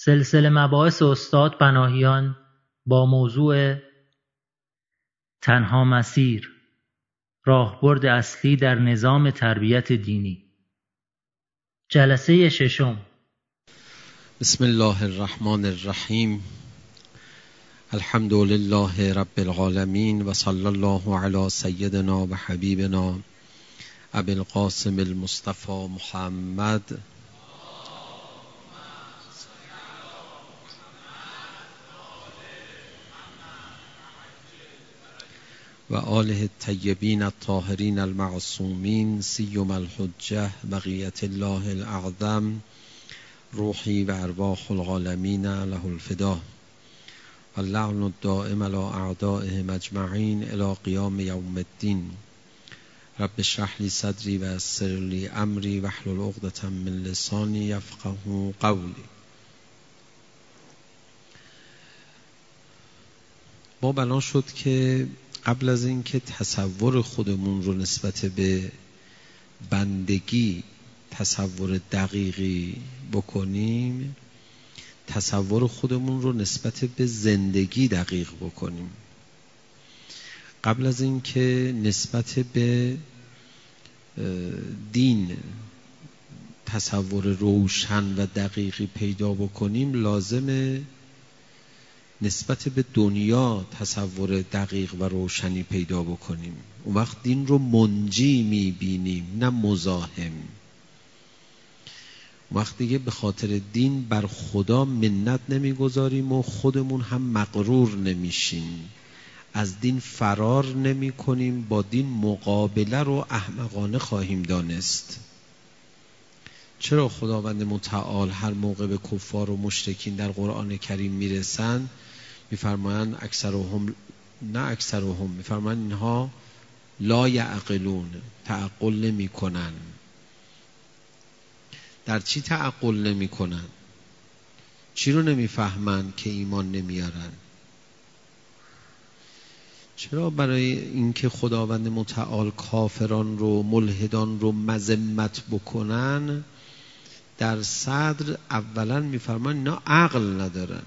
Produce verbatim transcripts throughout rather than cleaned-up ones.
سلسله مباحث استاد پناهیان با موضوع تنها مسیر، راهبرد اصلی در نظام تربیت دینی. جلسه ششم. بسم الله الرحمن الرحیم. الحمد لله رب العالمین و صلی الله علی سیدنا و حبیبنا ابی القاسم المصطفى محمد و آله الطیبین الطاهرین المعصومین سیما الحجة بقیت الله الاعظم روحی و ارواح العالمین له الفدا و اللعن الدائم علی اعدائهم اجمعین الی قیام یوم الدین. رب اشرح لی صدری و یسر لی امری واحلل عقدة من لسانی یفقهوا قولی. ما بنا شد که قبل از اینکه تصور خودمون رو نسبت به بندگی تصور دقیقی بکنیم، تصور خودمون رو نسبت به زندگی دقیق بکنیم. قبل از اینکه نسبت به دین تصور روشن و دقیقی پیدا بکنیم، لازمه نسبت به دنیا تصور دقیق و روشنی پیدا بکنیم. اون وقت دین رو منجی میبینیم نه مزاحم. وقت دیگه به خاطر دین بر خدا منت نمیگذاریم و خودمون هم مغرور نمیشیم. از دین فرار نمی کنیم، با دین مقابله رو احمقانه خواهیم دانست. چرا خداوند متعال هر موقع به کفار و مشرکین در قرآن کریم میرسن میفرمایند اکثرهم نه اکثرهم میفرمایند اینها لا یعقلون، تعقل نمی کنن. در چی تعقل نمی کنن؟ چی رو نمی فهمن که ایمان نمیارن؟ چرا برای اینکه خداوند متعال کافران رو ملحدان رو مذمت بکنن در صدر اولا میفرمان اینا عقل ندارن.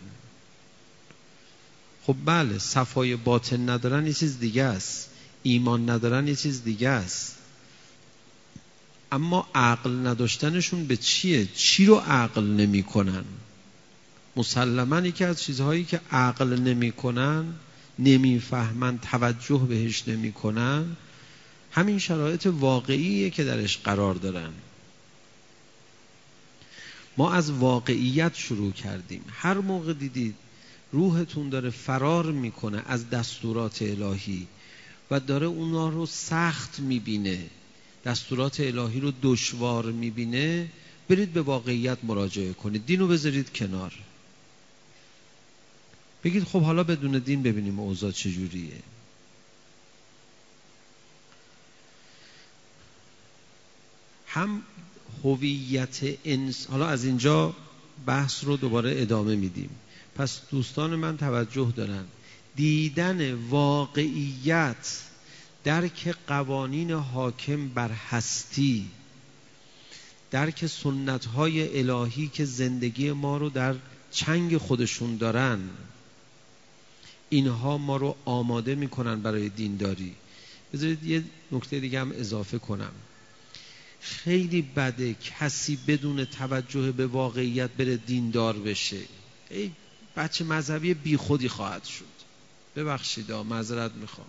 خب بله، صفای باطن ندارن یه چیز دیگه است، ایمان ندارن یه چیز دیگه است، اما عقل نداشتنشون به چیه؟ چی رو عقل نمی کنن؟ مسلماً یکی از چیزهایی که عقل نمی کنن، نمی فهمن، توجه بهش نمی کنن، همین شرایط واقعیه که درش قرار دارن. ما از واقعیت شروع کردیم. هر موقع دیدید روحتون داره فرار میکنه از دستورات الهی و داره اونا رو سخت میبینه، دستورات الهی رو دشوار میبینه، برید به واقعیت مراجعه کنید. دین رو بذارید کنار، بگید خب حالا بدون دین ببینیم اوضاع چجوریه. هم هویت انس، حالا از اینجا بحث رو دوباره ادامه میدیم. پس دوستان من توجه دارن، دیدن واقعیت، درک قوانین حاکم بر هستی، درک سنت‌های الهی که زندگی ما رو در چنگ خودشون دارن، اینها ما رو آماده میکنن برای دینداری. بذارید یه نکته دیگه هم اضافه کنم. خیلی بده کسی بدون توجه به واقعیت بره دیندار بشه. ای بچه مذهبی بی خودی خواهد شد. ببخشید معذرت میخوام.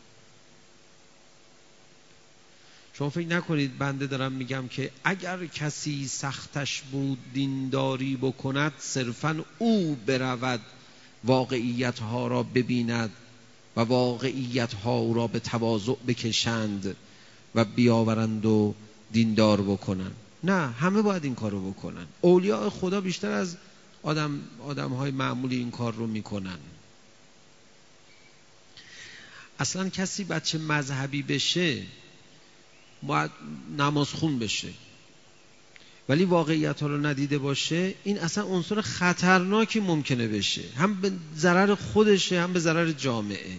شما فکر نکنید بنده دارم میگم که اگر کسی سختش بود دینداری بکند صرفاً او برود واقعیت ها را ببیند و واقعیت ها او را به تواضع بکشند و بیاورند و دیندار بکنن. نه، همه باید این کار رو بکنن. اولیاء خدا بیشتر از آدم آدم های معمولی این کار رو میکنن. اصلا کسی بچه مذهبی بشه باید نماز خون بشه، ولی واقعیت ها رو ندیده باشه، این اصلا عنصر خطرناکی ممکنه بشه، هم به ضرر خودشه هم به ضرر جامعه.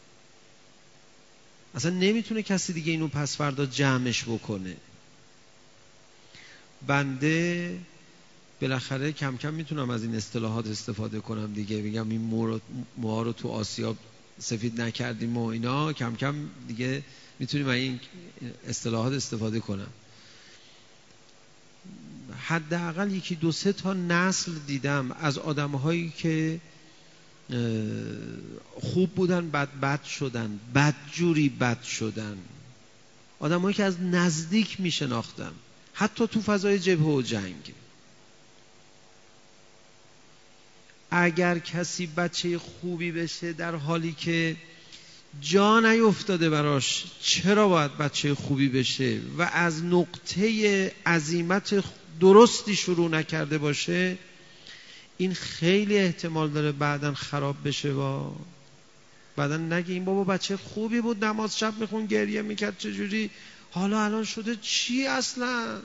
اصلا نمیتونه کسی دیگه اینو پس فردا جمعش بکنه. بنده بالاخره کم کم میتونم از این اصطلاحات استفاده کنم دیگه، میگم این موها رو تو آسیا سفید نکردیم و اینا، کم کم دیگه میتونیم از این اصطلاحات استفاده کنم. حداقل یکی دو سه تا نسل دیدم از آدم‌هایی که خوب بودن بد بد شدن، بدجوری بد شدن، آدم‌هایی که از نزدیک میشناختم حتی تو فضای جبهه و جنگ. اگر کسی بچه خوبی بشه در حالی که جا نیفتاده براش چرا باید بچه خوبی بشه و از نقطه عزیمت درستی شروع نکرده باشه، این خیلی احتمال داره بعداً خراب بشه و بعداً نگه این بابا بچه خوبی بود، نماز شب میخون، گریه میکرد، چجوری حالا الان شده چی اصلا؟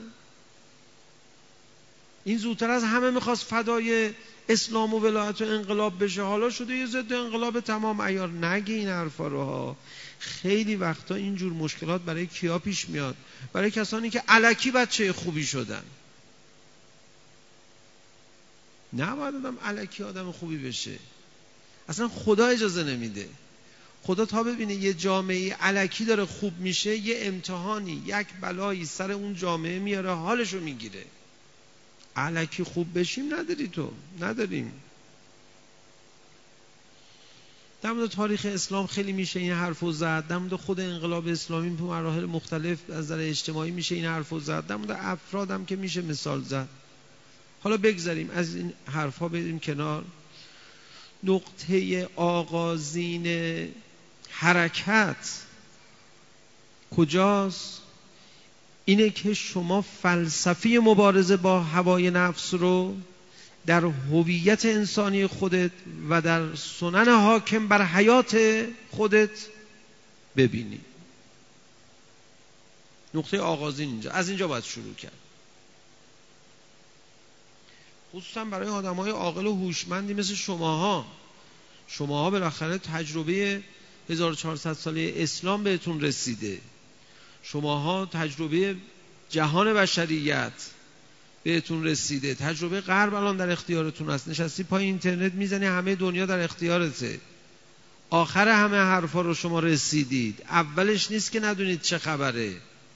این زودتر از همه میخواست فدای اسلام و ولایت و انقلاب بشه، حالا شده یه ضد انقلاب تمام عیار. نگه این حرفا رو ها. خیلی وقتا اینجور مشکلات برای کیا پیش میاد؟ برای کسانی که الکی بچه خوبی شدن. نباید آدم الکی آدم خوبی بشه، اصلا خدا اجازه نمیده. خدا تا ببینه یه جامعه الکی داره خوب میشه، یه امتحانی، یک بلایی سر اون جامعه میاره، حالشو میگیره. الکی خوب بشیم نداری، تو نداریم. در مورد تاریخ اسلام خیلی میشه این حرفو زد، در مورد خود انقلاب اسلامی تو مراحل مختلف از نظر اجتماعی میشه این حرفو زد، در مورد افرادم که میشه مثال زد. حالا بگذاریم از این حرفا، بریم کنار. نقطه آغازین حرکت کجاست؟ اینه که شما فلسفه مبارزه با هوای نفس رو در هویت انسانی خودت و در سنن حاکم بر حیات خودت ببینی. نقطه آغازین اینجا، از اینجا باید شروع کرد. خصوصا برای آدمای عاقل و هوشمندی مثل شماها. شماها بالاخره تجربه هزار و چهارصد ساله اسلام بهتون رسیده، شماها تجربه جهان بشریت بهتون رسیده، تجربه غرب الان در اختیارتون است. نشستی پای اینترنت میزنی، همه دنیا در اختیارته. آخر همه حرفا رو شما رسیدید، اولش نیست که ندونید چه خبره.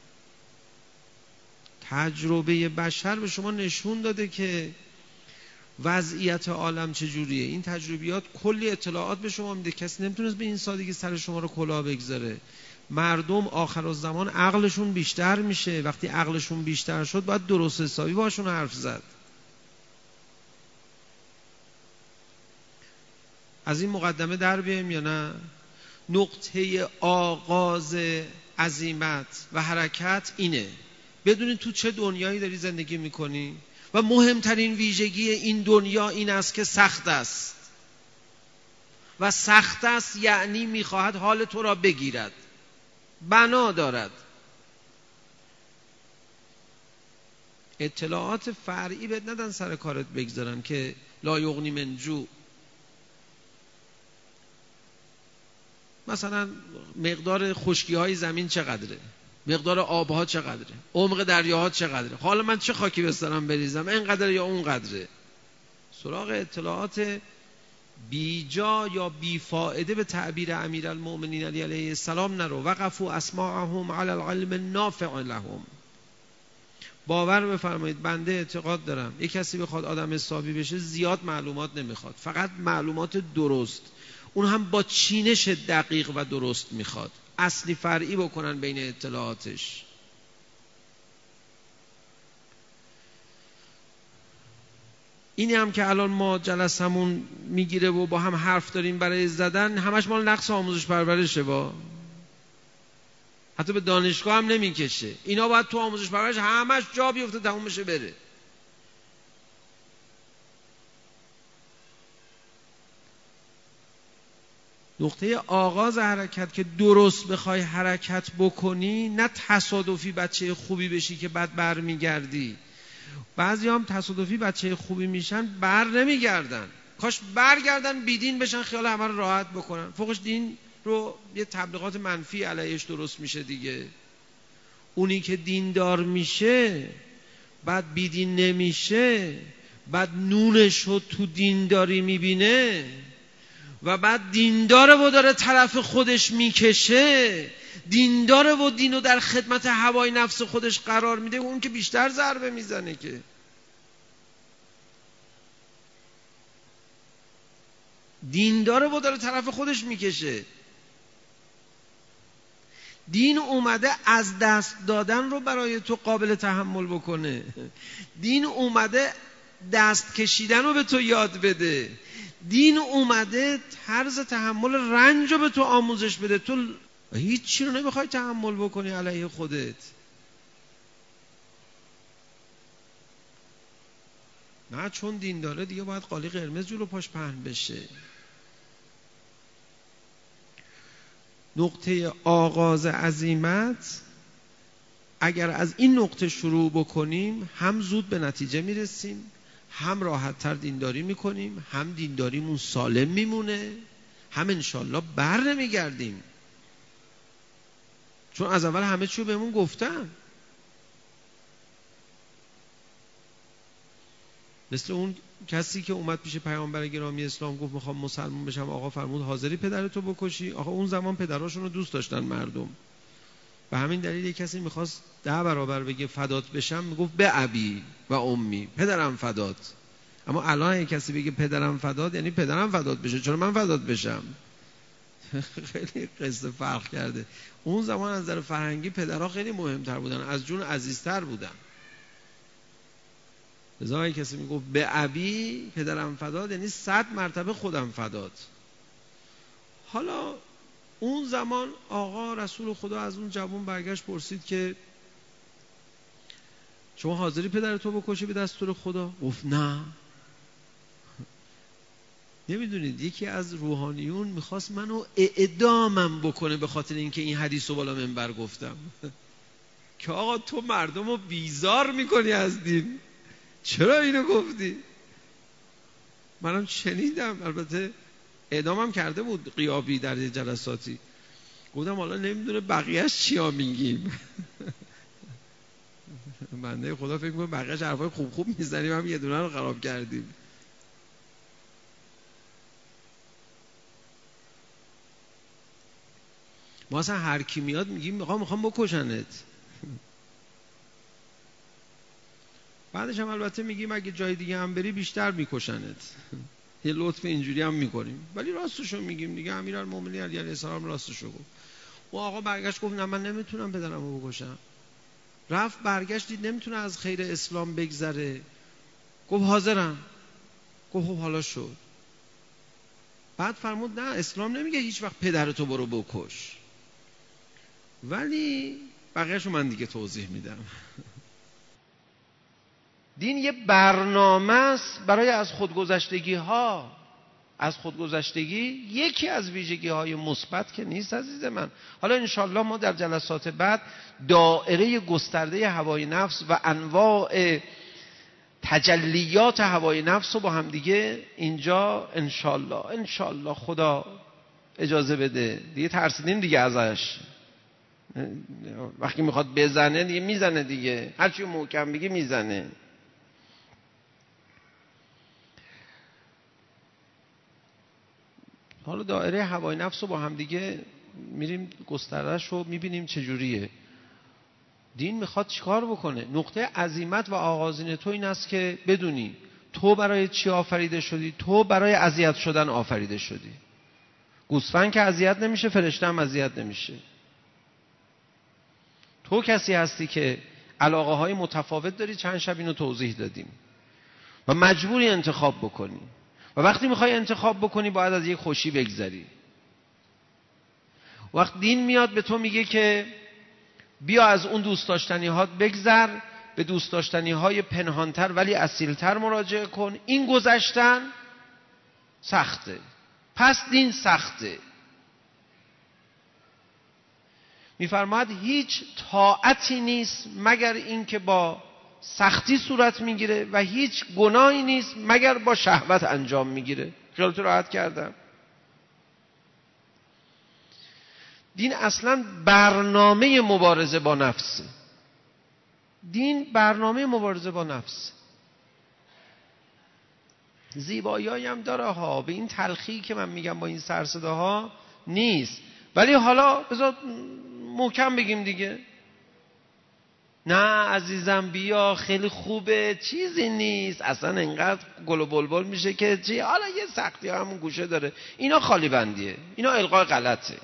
تجربه بشر به شما نشون داده که وضعیت عالم چجوریه. این تجربیات کلی اطلاعات به شما میده، کسی نمیتونست به این سادگی سر شما رو کلاه بگذاره. مردم آخر الزمان عقلشون بیشتر میشه، وقتی عقلشون بیشتر شد باید درست حسابی باشون حرف زد. از این مقدمه در بیایم یا نه؟ نقطه آغاز عزیمت و حرکت اینه. بدونید تو چه دنیایی داری زندگی میکنی و مهمترین ویژگی این دنیا این است که سخت است و سخت است یعنی میخواهد حال تو را بگیرد، بنا دارد. اطلاعات فرعی بهت ندن سر کارت بگذارن که لا یغنی من جوع. مثلا مقدار خشکی های زمین چقدره، مقدار آبها چقدره، عمق دریاها چقدره، حالا من چه خاکی بسترم بریزم، اینقدر یا اونقدره. سراغ اطلاعات بیجا یا بیفائده به تعبیر امیرالمؤمنین علی علیه السلام نرو. وقفوا اسماعهم علی العلم النافع لهم. باور بفرمایید بنده اعتقاد دارم یک کسی بخواد آدم حسابی بشه زیاد معلومات نمیخواد، فقط معلومات درست، اون هم با چینش دقیق و درست میخواد، اصلی فرعی بکنن بین اطلاعاتش. اینی هم که الان ما جلسمون میگیره و با هم حرف داریم برای زدن، همش مال نقص آموزش پرورشه. با حتی به دانشگاه هم نمیکشه. اینا باید تو آموزش پرورش همش جا بیفته، تموم بشه بره. نقطه آغاز حرکت که درست بخوای حرکت بکنی، نه تصادفی بچه خوبی بشی که بعد بر میگردی. بعضی هم تصادفی بچه خوبی میشن بر نمیگردن، کاش برگردن بیدین بشن خیال همه رو راحت بکنن. فوقش دین رو یه تبلیغات منفی علیهش درست میشه دیگه. اونی که دیندار میشه بعد بیدین نمیشه، بعد نونش رو تو دینداری میبینه و بعد دینداره و داره طرف خودش میکشه، دینداره و دینو در خدمت هوای نفس خودش قرار میده، اون که بیشتر ضربه میزنه. که دینداره و داره طرف خودش میکشه. دین اومده از دست دادن رو برای تو قابل تحمل بکنه. دین اومده دست کشیدن رو به تو یاد بده. دین اومده طرز تحمل رنج رو به تو آموزش بده. تو هیچ چی رو نمیخوای تحمل بکنی علیه خودت. نه، چون دین داره دیگه باید قالی قرمز جلو پاش پهن بشه. نقطه آغاز عزیمت اگر از این نقطه شروع بکنیم، هم زود به نتیجه میرسیم، هم راحت تر دینداری میکنیم، هم دینداریمون سالم میمونه، هم انشالله بر نمیگردیم. چون از اول همه چیو بهمون گفتن. مثل اون کسی که اومد پیش پیامبر گرامی اسلام گفت میخوام مسلمان بشم، آقا فرمود حاضری پدرتو بکشی؟ آقا اون زمان پدراشون رو دوست داشتن مردم، به همین دلیل یک کسی میخواست ده برابر بگه فدات بشم، میگفت به ابی و امی، پدرم فدات. اما الان یک کسی بگه پدرم فدات یعنی پدرم فدات بشه، چرا من فدات بشم؟ خیلی قصه فرق کرده. اون زمان از نظر فرهنگی پدرها خیلی مهمتر بودن، از جون عزیزتر بودن. لذا یک کسی میگفت به ابی، پدرم فدات، یعنی صد مرتبه خودم فدات. حالا اون زمان آقا رسول خدا از اون جوان برگشت پرسید که شما حاضری پدرتو بکشی به دستور خدا؟ گفت نه. نمیدونید یکی از روحانیون میخواست منو اعدامم بکنه به خاطر اینکه این حدیث رو بالا منبر گفتم. که آقا تو مردم رو بیزار میکنی از دین، چرا اینو گفتی؟ منم شنیدم، البته اعدامم کرده بود غیابی در جلساتی. گفتم حالا نمیدونه بقیهش چیا میگیم. بنده خدا فکر میکنم بقیهش حرفای خوب خوب میزنیم، هم یه دونه رو خراب کردیم. ما اصلا هر کی میاد میگیم آقا میخوام بکشنت. بعدش هم البته میگیم اگه جای دیگه هم بری بیشتر میکشنت. یه لطف اینجوری هم میکنیم، ولی راستشو میگیم دیگه. امیرالمومنین علی علیه السلام راستشو گفت. و آقا برگشت گفت نه من نمیتونم پدرمو بکشم. رفت برگشت دید نمیتونه از خیر اسلام بگذره، گفت حاضرم. گفت خب حالا شد. بعد فرمود نه، اسلام نمیگه هیچ وقت پدرتو برو بکش، ولی بقیه‌شو من دیگه توضیح میدم. دین یه برنامه است برای از خودگذشتگی ها. از خودگذشتگی یکی از ویژگی های مثبت که نیست عزیز من. حالا انشالله ما در جلسات بعد دائره گسترده هوای نفس و انواع تجلیات هوای نفس رو با هم دیگه اینجا انشالله انشالله خدا اجازه بده. دیگه ترسیدیم دیگه ازش. وقتی میخواد بزنه دیگه میزنه دیگه، هرچی محکم بگی میزنه. حالا دایره هوای نفس رو با هم دیگه میریم گستردهش رو میبینیم چجوریه. دین میخواد چیکار بکنه؟ نقطه عزیمت و آغازین تو این است که بدونی تو برای چی آفریده شدی. تو برای اذیت شدن آفریده شدی. گوسفند که اذیت نمیشه، فرشته هم اذیت نمیشه. تو کسی هستی که علاقه های متفاوت داری، چند شب اینو توضیح دادیم، و مجبوری انتخاب بکنی. و وقتی میخوای انتخاب بکنی باید از یک خوشی بگذری. وقت دین میاد به تو میگه که بیا از اون دوست داشتنی هات بگذر، به دوست داشتنی های پنهانتر ولی اصیلتر مراجعه کن. این گذشتن سخته، پس دین سخته. میفرماید هیچ طاعتی نیست مگر این که با سختی صورت میگیره و هیچ گناهی نیست مگر با شهوت انجام میگیره. خیالت راحت کردم. دین اصلا برنامه مبارزه با نفسه. دین برنامه مبارزه با نفس. زیبایی هم داره ها، به این تلخی که من میگم با این سرصداها نیست. ولی حالا بذار محکم بگیم دیگه، نه عزیزم بیا خیلی خوبه، چیزی نیست، اصلا انقدر گل و بلبل میشه که چی، حالا یه سختی ها همون گوشه داره، اینا خالی بندیه، اینا القای غلطه.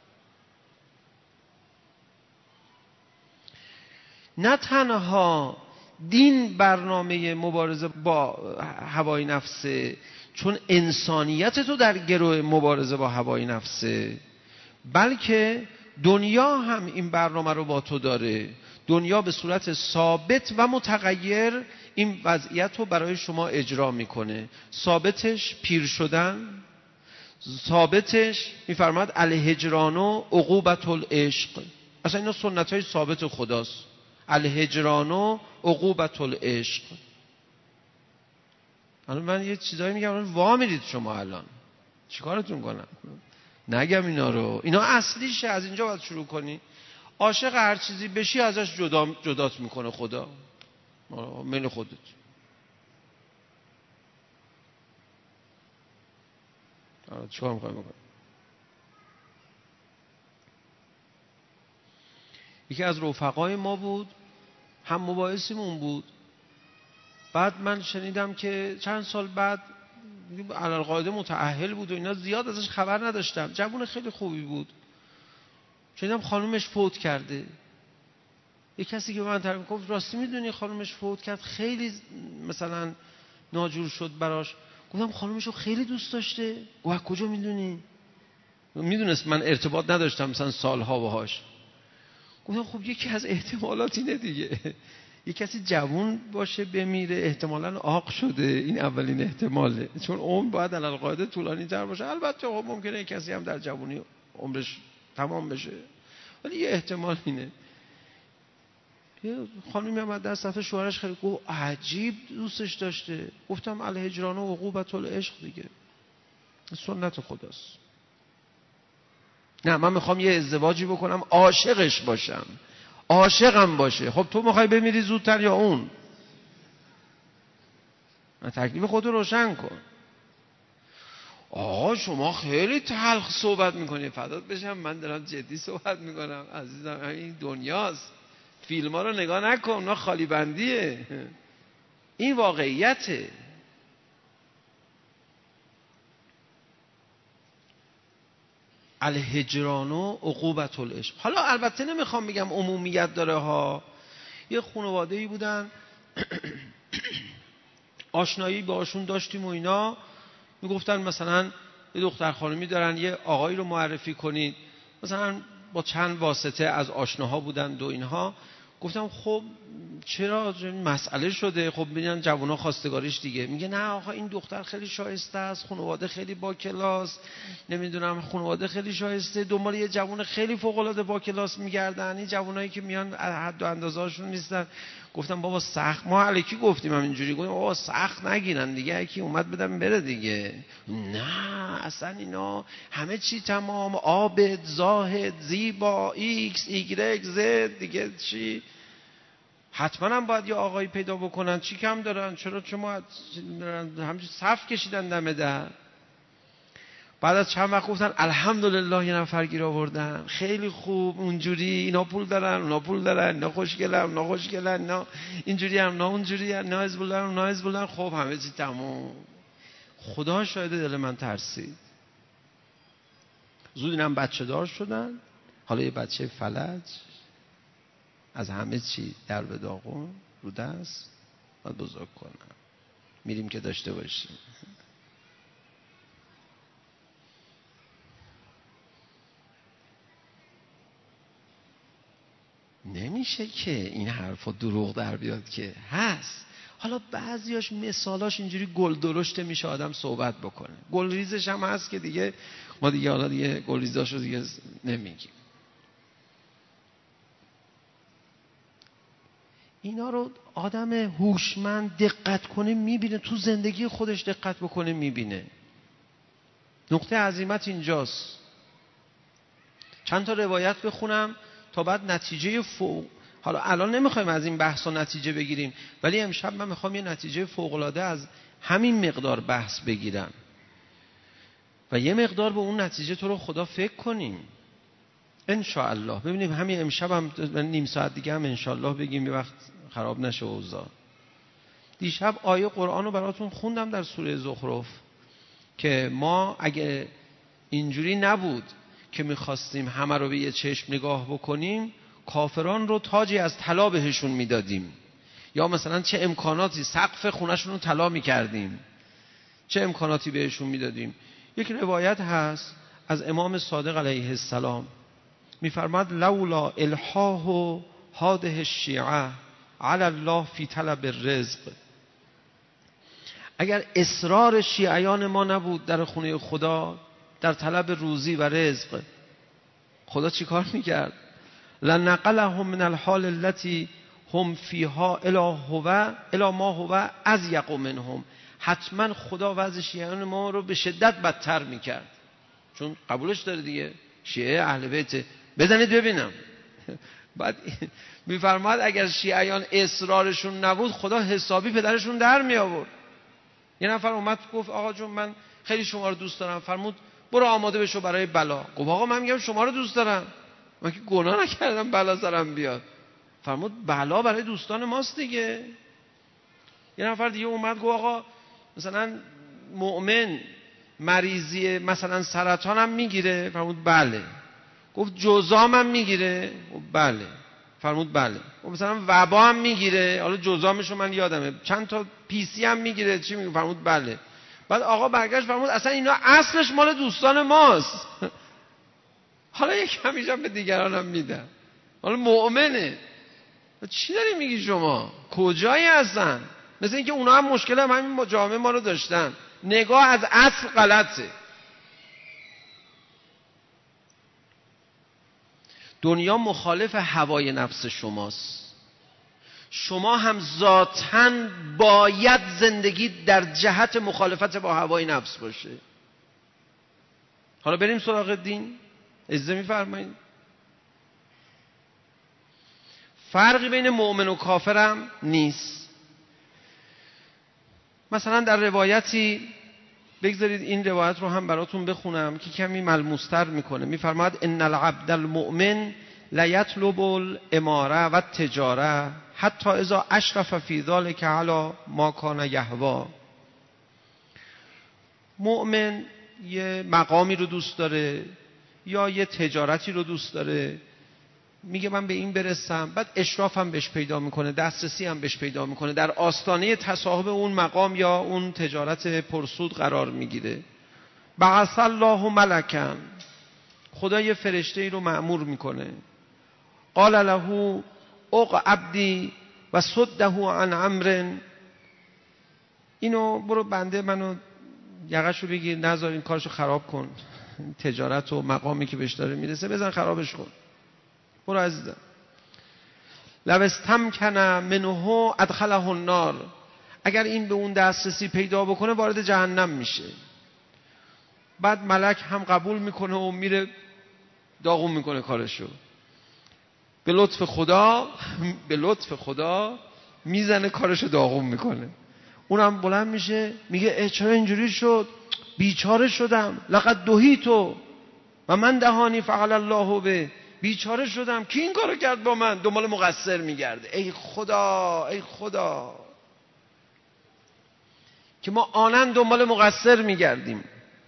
نه تنها دین برنامه مبارزه با هوای نفسه، چون انسانیت تو در گروه مبارزه با هوای نفسه، بلکه دنیا هم این برنامه رو با تو داره. دنیا به صورت ثابت و متغیر این وضعیت رو برای شما اجرا میکنه. ثابتش پیر شدن، ثابتش میفرماد الهجران و عقوبت العشق. اصلا اینا سنت های ثابت خداست. الهجران و عقوبت العشق. الان من یه چیزایی میگم وا میرید شما، الان چیکارتون کنم؟ نگم اینا رو، اینا اصلیشه، از اینجا باید شروع کنی. عاشق هر چیزی بشی ازش جدا جدات میکنه خدا، من خودت. آره چیکار میخوای بکنی؟ یکی از رفقای ما بود، هم مباحثمون بود. بعد من شنیدم که چند سال بعد علالقاعده متأهل بود و اینا، زیاد ازش خبر نداشتم، جوون خیلی خوبی بود. شنیدم خانومش فوت کرده. یک کسی که به من تعریف گفت راستی میدونی خانومش فوت کرد، خیلی مثلا ناجور شد براش. گفتم خانومشو خیلی دوست داشته؟ گفت کجا میدونی؟ میدونست من ارتباط نداشتم مثلا سالها باهاش. گفتم خب یکی از احتمالات اینه دیگه، یک کسی جوون باشه بمیره، احتمالاً عاق شده، این اولین احتماله، چون عمر باید علالقاعده طولانی تر باشه. البته خب ممکنه یک کسی هم در جوونی عمرش تمام بشه، ولی یه احتمال اینه. یه خانمی هم در صفحه شوهرش خیلی گفت عجیب دوستش داشته. گفتم الهجران و عقوبت العشق دیگه، سنت خداست. نه من میخوام یه ازدواجی بکنم عاشقش باشم، عاشقم باشه. خب تو میخوای بمیری زودتر یا اون؟ تکلیف خودت روشن کن. آقا شما خیلی تلخ صحبت میکنی. فدات بشم، من دارم جدی صحبت میکنم عزیزم، این دنیاست، فیلم ها رو نگاه نکن، اونا خالی بندیه، این واقعیته. الهجران و عقوبت العشق. حالا البته نمیخوام بگم عمومیت داره ها. یه خانواده‌ای بودن آشنایی باشون داشتیم و اینا، میگفتن مثلا یه دختر خانمی دارن، یه آقایی رو معرفی کنید، مثلا با چند واسطه از آشناها بودن دو اینها. گفتم خب چرا مسئله شده؟ خب ببینن جوونا خواستگاریش دیگه. میگه نه آقا این دختر خیلی شایسته است، خانواده خیلی با کلاس، نمیدونم خانواده خیلی شایسته، دنبال یه جوون خیلی فوق العاده با کلاس میگردن، این جوونایی که میان حد و اندازه هاشون نیستن. گفتم بابا سخت، ما الکی گفتیم همینجوری، گفتم بابا سخت نگیرن دیگه، یکی اومد بدم بره دیگه. نه اصلا اینا همه چی تمام، عابد، زاهد، زیبا، ایکس ایگرگ زد دیگه چی، حتما هم باید یه آقایی پیدا بکنن، چی کم دارن؟ چرا شما همچین صف کشیدن دم در؟ بعد از چند وقت گفتن الحمدلله یه نفر گیر آوردن، خیلی خوب، اونجوری، اینا پول دارن، اونا پول دارن، اینا خوشگلن، اونا خوشگلن، اینا اینجوری هم، اونا اونجوری هم، اینا حزب الله، اونا حزب الله. خب همه چی تموم. خدا شاید دل من ترسید. زود اینم بچه دار شدن. حالا یه بچه فلج از همه چی در به داغون رو دست، باید بزرگ کنم. میریم که داشته باشیم. نمیشه که این حرفا دروغ در بیاد که هست. حالا بعضیاش مثالاش اینجوری گل درشته میشه آدم صحبت بکنه، گل ریزش هم هست که دیگه ما دیگه حالا دیگه گل ریزاشو دیگه نمیگیم. اینا رو آدم هوشمند دقت کنه میبینه، تو زندگی خودش دقت بکنه میبینه. نقطه عظیمت اینجاست. چند تا روایت بخونم تا بعد نتیجه فوق، حالا الان نمیخوایم از این بحثا نتیجه بگیریم، ولی امشب من میخوام یه نتیجه فوق‌العاده از همین مقدار بحث بگیرن و یه مقدار به اون نتیجه تو رو خدا فکر کنیم ان شاء الله. ببینیم همین امشب هم نیم ساعت دیگه هم ان شاء الله بگیم، یه وقت خراب نشه اوضاع. دیشب آیه قرآن رو براتون خوندم در سوره زخرف که ما اگه اینجوری نبود که میخواستیم همه رو به یه چشم نگاه بکنیم، کافران رو تاجی از طلا بهشون میدادیم، یا مثلا چه امکاناتی سقف خونهشون رو طلا میکردیم، چه امکاناتی بهشون میدادیم. یک روایت هست از امام صادق علیه السلام میفرماد لولا الحاح هاده الشیعه علی الله فی طلب الرزق، اگر اصرار شیعیان ما نبود در خونه خدا در طلب روزی و رزق، خدا چی کار میکرد؟ لنقلهم من الحال التي هم فیها الی هو الی ما هو اضیق منهم، حتما خدا وضع شیعیان ما رو به شدت بدتر میکرد، چون قبولش داره دیگه، شیعه اهل بیت. بزنید ببینم. بعد میفرماد اگر شیعیان اصرارشون نبود خدا حسابی پدرشون در می آورد. یه نفر اومد گفت آقا جون من خیلی شما رو دوست دارم، فرمود برو آماده بشو برای بلا. گفت آقا من میگم شما رو دوست دارم، من که گناه نکردم بلا سرم بیاد. فرمود بلا برای دوستان ماست دیگه. یه نفر دیگه اومد گفت آقا مثلا مؤمن مریضی مثلا سرطان هم میگیره؟ فرمود بله. گفت جزام هم میگیره؟ گفت بله. فرمود بله. گفت مثلا وبا هم میگیره؟ حالا جزامشو من یادمه. چند تا پی سی هم میگیره؟ چی میگه؟ فرمود بله. بعد آقا برگشت فرمود اصلا اینا اصلش مال دوستان ماست. حالا یک همیشه به دیگران هم میدن. حالا مؤمنه. چی داری میگی شما؟ کجایی هستن؟ مثل اینکه اونا هم مشکل هم همین جامعه ما رو داشتن. نگاه از اصل غلطه. دنیا مخالف هوای نفس شماست. شما هم ذاتاً باید زندگی در جهت مخالفت با هوای نفس باشه. حالا بریم سراغ دین. اجازه می‌فرمایید؟ فرقی بین مؤمن و کافرم نیست. مثلا در روایتی، بگذارید این روایت رو هم براتون بخونم که کمی ملموستر میکنه. میفرماد ان العبد المؤمن لا یطلب الاماره و التجاره حتی اذا اشرف فی ذلک علی ما کان یهوا. مؤمن یه مقامی رو دوست داره یا یه تجارتی رو دوست داره، میگه من به این برسم، بعد اشراف هم بهش پیدا میکنه، دسترسی هم بهش پیدا میکنه، در آستانه تصاحب اون مقام یا اون تجارت پرسود قرار میگیره. بعث الله ملکا، خدا یه فرشته ای رو مأمور میکنه. قال له اق عبدی و صده عن امر، اینو برو بنده منو یقشو بگیر نذار این کارشو خراب کن، تجارت و مقامی که بهش داره میرسه بزن خرابش کن، برو عزیزم. لو استمکن منه ادخله النار، اگر این به اون دسترسی پیدا بکنه وارد جهنم میشه. بعد ملک هم قبول میکنه و میره داغون میکنه کارشو. به لطف خدا به لطف خدا میزنه کارشو داغون میکنه. اونم بلند میشه میگه چرا اینجوری شد؟ بیچاره شدم. لقد دهیتو و من دهانی فعل الله به، بیچاره شدم، کی این کارو کرد با من؟ دنبال مقصر میگرده. ای خدا ای خدا که ما آنن دنبال مقصر میگردیم.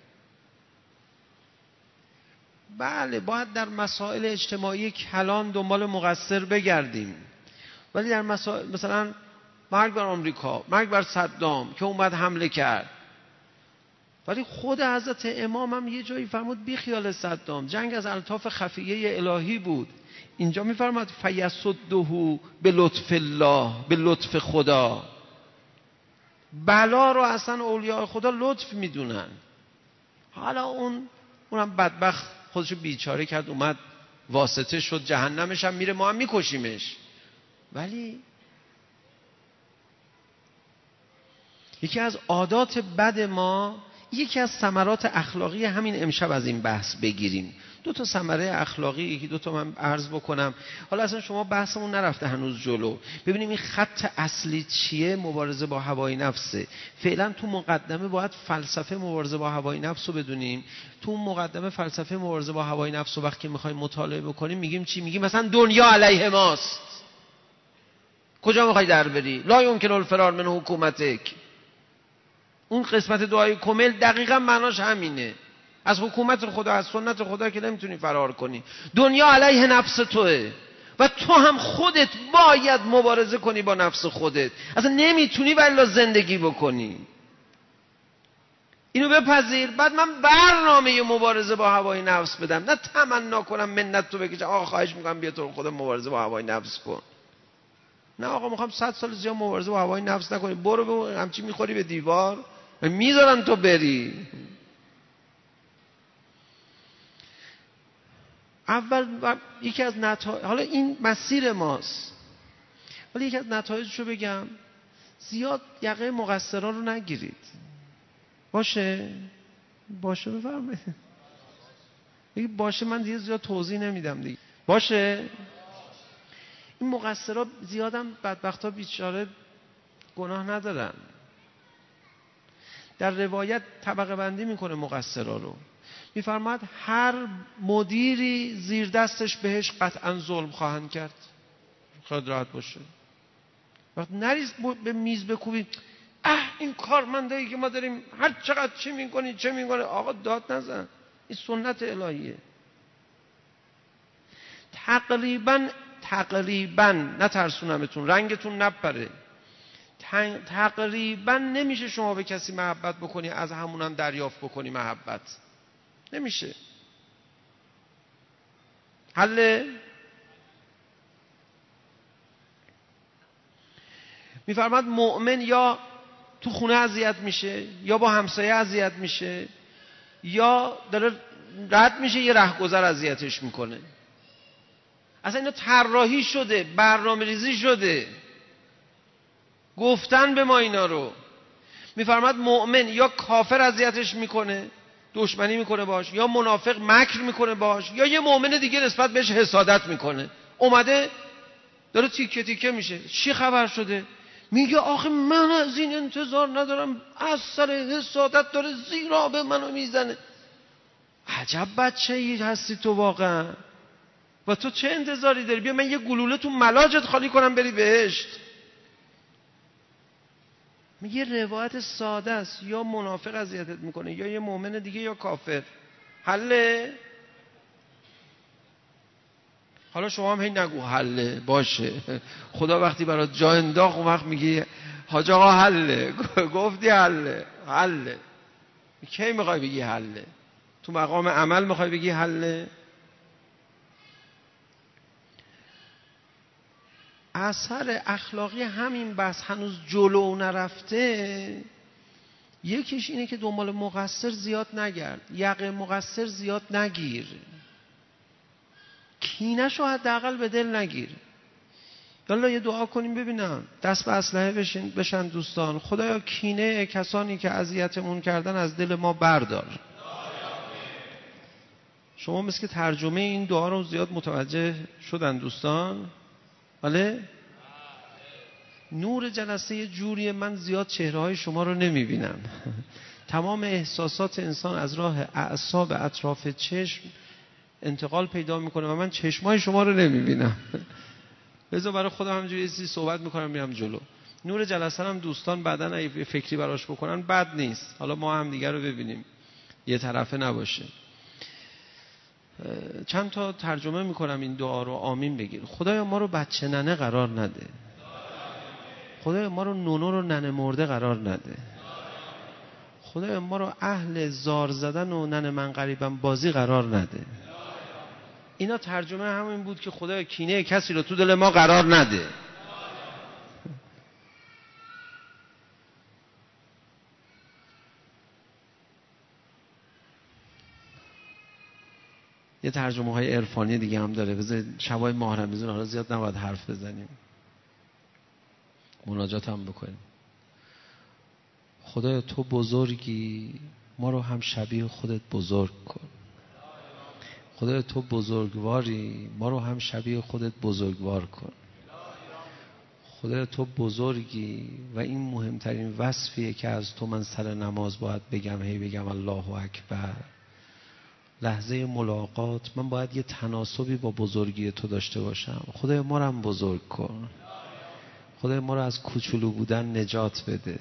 بله باید در مسائل اجتماعی کلان دنبال مقصر بگردیم، ولی در مسائل مثلا مرگ بر آمریکا، مرگ بر صدام که اومد حمله کرد، ولی خود حضرت امام هم یه جایی فرمود بی خیال صدام، جنگ از الطاف خفیه الهی بود. اینجا میفرماد فیصده به لطف الله، به لطف خدا. بلا رو اصلا اولیاء خدا لطف میدونن. حالا اون اونم بدبخت خودشو بیچاره کرد، اومد واسطه شد، جهنمش هم میره، ما هم میکشیمش. ولی یکی از عادات بد ما، یکی از ثمرات اخلاقی همین امشب از این بحث بگیریم. دو تا ثمره اخلاقی، یکی دو تا من عرض بکنم. حالا اصلا شما بحثمون نرفته هنوز جلو. ببینیم این خط اصلی چیه؟ مبارزه با هوای نفسه. فعلا تو مقدمه باید فلسفه مبارزه با هوای نفس رو بدونیم. تو مقدمه فلسفه مبارزه با هوای نفس رو وقتی میخوایم مطالعه بکنیم میگیم چی؟ میگیم مثلا دنیا علیه ماست. کجا میخوای در بری؟ لا یمکن الفرار من حکومتک. اون قسمت دعای کمل دقیقا معناش همینه. از حکومت خدا، از سنت خدا که نمیتونی فرار کنی. دنیا علیه نفس توه و تو هم خودت باید مبارزه کنی با نفس خودت. اصلا نمیتونی والا زندگی بکنی. اینو بپذیر. بعد من برنامه مبارزه با هوای نفس بدم، نه تمنا کنم منت تو بکشم آقا خواهش میکنم بیا تو خودت مبارزه با هوای نفس کن. نه آقا میخوام صد سال زیاد مبارزه با هوای نفس نکنی. برو به همچی میخوری به دیوار و میذارن تو بری. اول یکی از نتایج، حالا این مسیر ماست، ولی یکی از نتایجشو بگم. زیاد یقه مقصرا رو نگیرید. باشه باشه بفرمایید. دیگه باشه، من دیگه زیاد توضیح نمیدم دیگه. باشه. این مقصرا زیادم بدبختا بیچاره گناه ندارن. در روایت طبقه بندی میکنه مقصرا رو. میفرماد هر مدیری زیر دستش بهش قطعا ظلم خواهند کرد. خیلی راحت باشه. وقت نریز به میز بکوبی اه این کارمندایی که ما داریم هر چقدر چه میکنی چه میکنه. آقا داد نزن. این سنت الهیه. تقریبا تقریبا نترسونمتون رنگتون نپره. تقریبا نمیشه شما به کسی محبت بکنی از همونم دریافت بکنی محبت. نمیشه. حله؟ میفرماد مؤمن یا تو خونه اذیت میشه، یا با همسایه اذیت میشه، یا داره رد میشه یه رهگذر اذیتش میکنه. اصلا اینا طراحی شده، برنامه ریزی شده. گفتن به ما اینا رو. میفرماد مؤمن یا کافر اذیتش میکنه، دشمنی میکنه باش، یا منافق مکر میکنه باش، یا یه مؤمن دیگه نسبت بهش حسادت میکنه. اومده داره تیکه تیکه میشه. چی خبر شده؟ میگه آخه من از این انتظار ندارم، از سر حسادت داره زیرا به منو میزنه. عجب بچه‌ای هستی تو واقعا. و تو چه انتظاری داری؟ بیا من یه گلوله تو ملاجت خالی کنم بری بهشت. یه روایت ساده است. یا منافق اذیتت میکنه، یا یه مؤمن دیگه، یا کافر. حله؟ حالا شما هم هی نگو حله. باشه خدا وقتی برات جا انداخت اون وقت میگی حاج آقا حله. گفتی حله. حله کی میخوای بگی حله؟ تو مقام عمل میخوای بگی حله؟ اثر اخلاقی همین بس هنوز جلو نرفته. یکیش اینه که دنبال مقصر زیاد نگرد، یقه مقصر زیاد نگیر، کینه‌شو حداقل به دل نگیر. یالا یه دعا کنیم ببینم دست به اسلحه بشین بشن دوستان. خدایا کینه کسانی که اذیتمون کردن از دل ما بردار. شما مثل که ترجمه این دعا رو زیاد متوجه شدن دوستان؟ بله؟ نور جلسه یه جوریه من زیاد چهره‌های شما رو نمیبینم. تمام احساسات انسان از راه اعصاب اطراف چشم انتقال پیدا میکنه و من چشمای شما رو نمیبینم. بذار برای خودم همینجوری یه چیزی صحبت میکنم میرم جلو. نور جلسه هم دوستان بعدن اگه فکری براش بکنن بد نیست. حالا ما هم دیگه رو ببینیم، یه طرفه نباشه. چند تا ترجمه میکنم این دعا رو. آمین بگیر. خدایا ما رو بچه ننه قرار نده. خدایا ما رو نونو رو ننه مرده قرار نده. خدایا ما رو اهل زار زدن و ننه من غریبم بازی قرار نده. اینا ترجمه همین بود که خدایا کینه کسی رو تو دل ما قرار نده. یه ترجمه های عرفانی دیگه هم داره. بذار شبای ماه رمضان حالا زیاد نباید حرف بزنیم، مناجات هم بکنیم. خدایا تو بزرگی، ما رو هم شبیه خودت بزرگ کن. خدای تو بزرگواری، ما رو هم شبیه خودت بزرگوار کن. خدای تو بزرگی و این مهمترین وصفیه که از تو من سر نماز باید بگم، هی بگم الله اکبر. لحظه ملاقات من باید یه تناسبی با بزرگی تو داشته باشم. خدای ما رو هم بزرگ کن. خدای ما رو از کوچولو بودن نجات بده.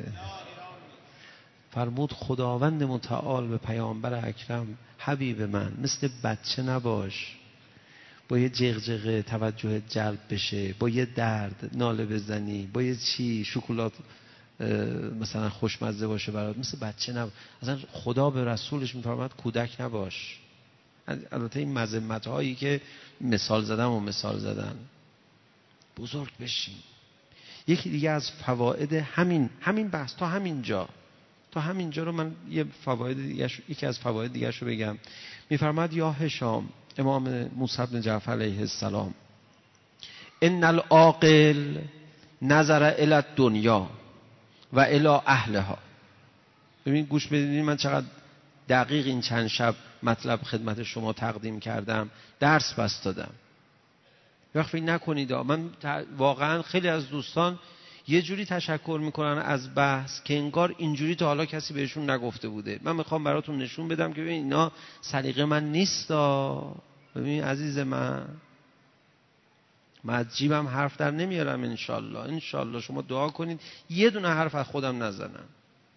فرمود خداوند متعال به پیامبر اکرم حبیب من مثل بچه نباش، با یه جغجغه توجه جلب بشه، با یه درد ناله بزنی، با یه چی شکلات مثلا خوشمزه باشه برات، مثل بچه نباش. اصلا خدا به رسولش میفرماد کودک نباش. البته این مذمت هایی که مثال زدم و مثال زدن، بزرگ بشین. یکی دیگه از فواید همین همین بحث تا همین جا تا همین جا رو من یه فواید دیگه یکی از فواید دیگه رو بگم. میفرماد یا هشام، امام موسی بن جعفر علیه السلام، ان العاقل نظر الی الدنیا و الی اهلها. ببین گوش بدید من چقدر دقیق این چند شب مطلب خدمت شما تقدیم کردم، درس بس دادم. وقت فکر نکنید من واقعا خیلی از دوستان یه جوری تشکر میکنن از بحث که انگار اینجوری تا حالا کسی بهشون نگفته بوده. من میخوام براتون نشون بدم که ببین اینا سلیقه من نیستا. ببین عزیز من، من از جیبم حرف در نمیارم. انشالله انشالله شما دعا کنید یه دونه حرف از خودم نزنم.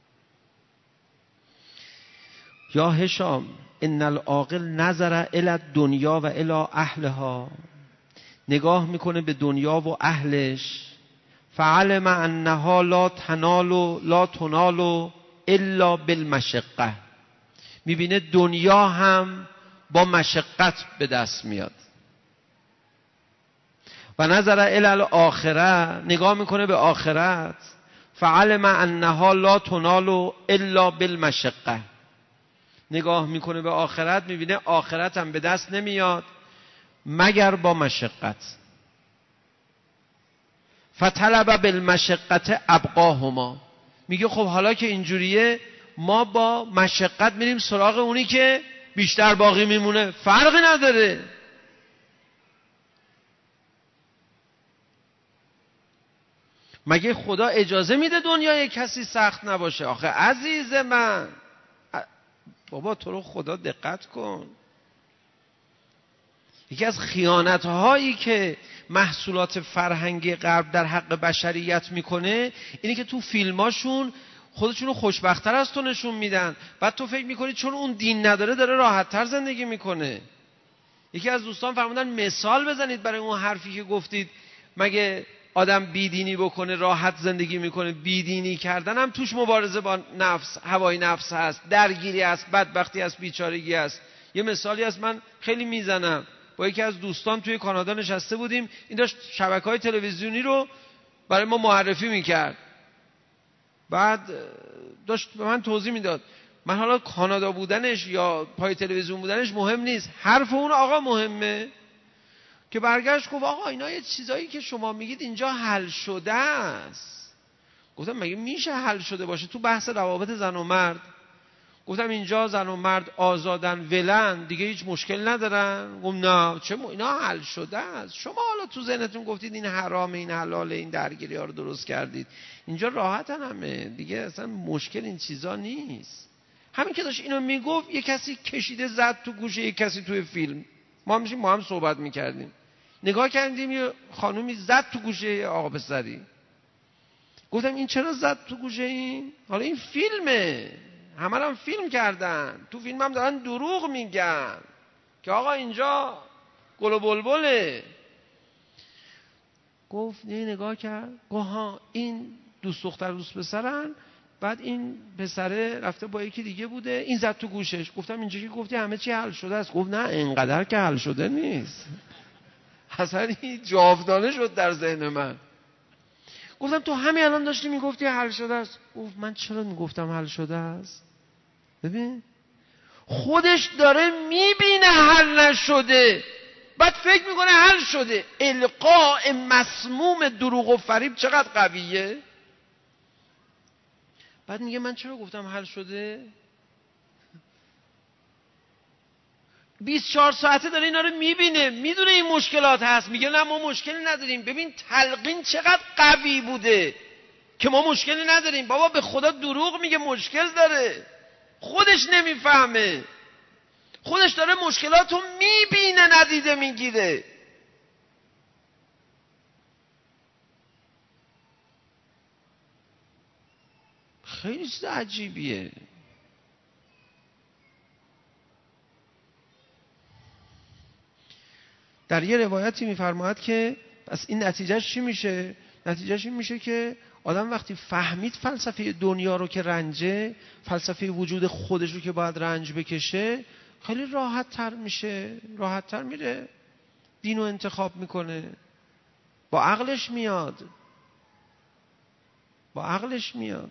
یا هشام ان العاقل نظر الی الدنیا و الی اهلها، نگاه میکنه به دنیا و اهلش. فعلم انها لا تنال لا تنال الا بالمشقه، میبینه دنیا هم با مشقت به دست میاد. و نظر الی الاخره، نگاه میکنه به آخرت. فعلم انها لا تنال الا بالمشقه، نگاه میکنه به آخرت، میبینه آخرت هم به دست نمیاد مگر با مشقت. فطلب بالمشقت ابقاهما، میگه خب حالا که اینجوریه ما با مشقت میریم سراغ اونی که بیشتر باقی میمونه، فرقی نداره. مگه خدا اجازه میده دنیای کسی سخت نباشه؟ آخه عزیز من، بابا تو رو خدا دقت کن. یکی از خیانت‌هایی که محصولات فرهنگی غرب در حق بشریت میکنه اینه که تو فیلماشون خودشونو خوشبخت‌تر از تو نشون میدن، بعد تو فکر میکنی چون اون دین نداره داره راحت‌تر زندگی میکنه. یکی از دوستان فرمودن مثال بزنید برای اون حرفی که گفتید مگه آدم بیدینی بکنه راحت زندگی میکنه؟ بیدینی کردن هم توش مبارزه با نفس، هوای نفس هست، درگیری هست، بدبختی هست، بیچارگی هست. یه مثالی هست من خیلی میزنم. با یکی از دوستان توی کانادا نشسته بودیم، این داشت شبکه‌های تلویزیونی رو برای ما معرفی میکرد. بعد داشت به من توضیح میداد. من حالا کانادا بودنش یا پای تلویزیون بودنش مهم نیست، حرف اون آقا مهمه. که برگشت گفت آقا اینا یه چیزایی که شما میگید اینجا حل شده است. گفتم مگه میشه حل شده باشه؟ تو بحث روابط زن و مرد گفتم اینجا زن و مرد آزادن ولن دیگه هیچ مشکل ندارن. گفتم نه چه م... اینا حل شده است. شما حالا تو ذهنتون گفتید این حرامه این حلاله، این درگیری ها رو درست کردید. اینجا راحتن همه دیگه، اصلا مشکل این چیزا نیست. همین که داشت اینو میگفت یه کسی کشیده زد تو گوشه یه کسی توی فیلم. ما هم میشیم ما هم صحبت میکردیم، نگاه کردیم یه خانومی زد تو گوشه آقا پسری. گفتم این چرا زد تو گوشه این؟ حالا این فیلمه، همه هم فیلم کردن، تو فیلم هم دارن دروغ میگن که آقا اینجا گل و بلبله. گفت نه، نگاه کرد گفت ها این دوست دختر دوست پسرن، بعد این پسره رفته با یکی دیگه بوده، این زد تو گوشش. گفتم اینجا که گفتی همه چی حل شده است. گفت نه اینقدر که حل شده نیست، اصلا این جاودانه شد در ذهن من. گفتم تو همین الان داشتی میگفتی حل شده است. گفت من چرا میگفتم حل شده است؟ ببین خودش داره میبینه حل نشده، بعد فکر میکنه حل شده. القاء مسموم دروغ و فریب چقدر قویه. بعد میگه من چرا گفتم حل شده؟ بیست و چهار ساعته داره اینا رو میبینه، میدونه این مشکلات هست، میگه نه ما مشکلی نداریم. ببین تلقین چقدر قوی بوده که ما مشکلی نداریم. بابا به خدا دروغ میگه، مشکل داره، خودش نمیفهمه، خودش داره مشکلاتو میبینه ندیده میگیره. خیلی چیز عجیبیه. در یه روایتی میفرماید که پس این نتیجهش چی میشه؟ نتیجهش این میشه که آدم وقتی فهمید فلسفه دنیا رو که رنجه، فلسفه وجود خودش رو که باید رنج بکشه، خیلی راحت تر میشه، راحت تر میره دین رو انتخاب میکنه. با عقلش میاد، با عقلش میاد.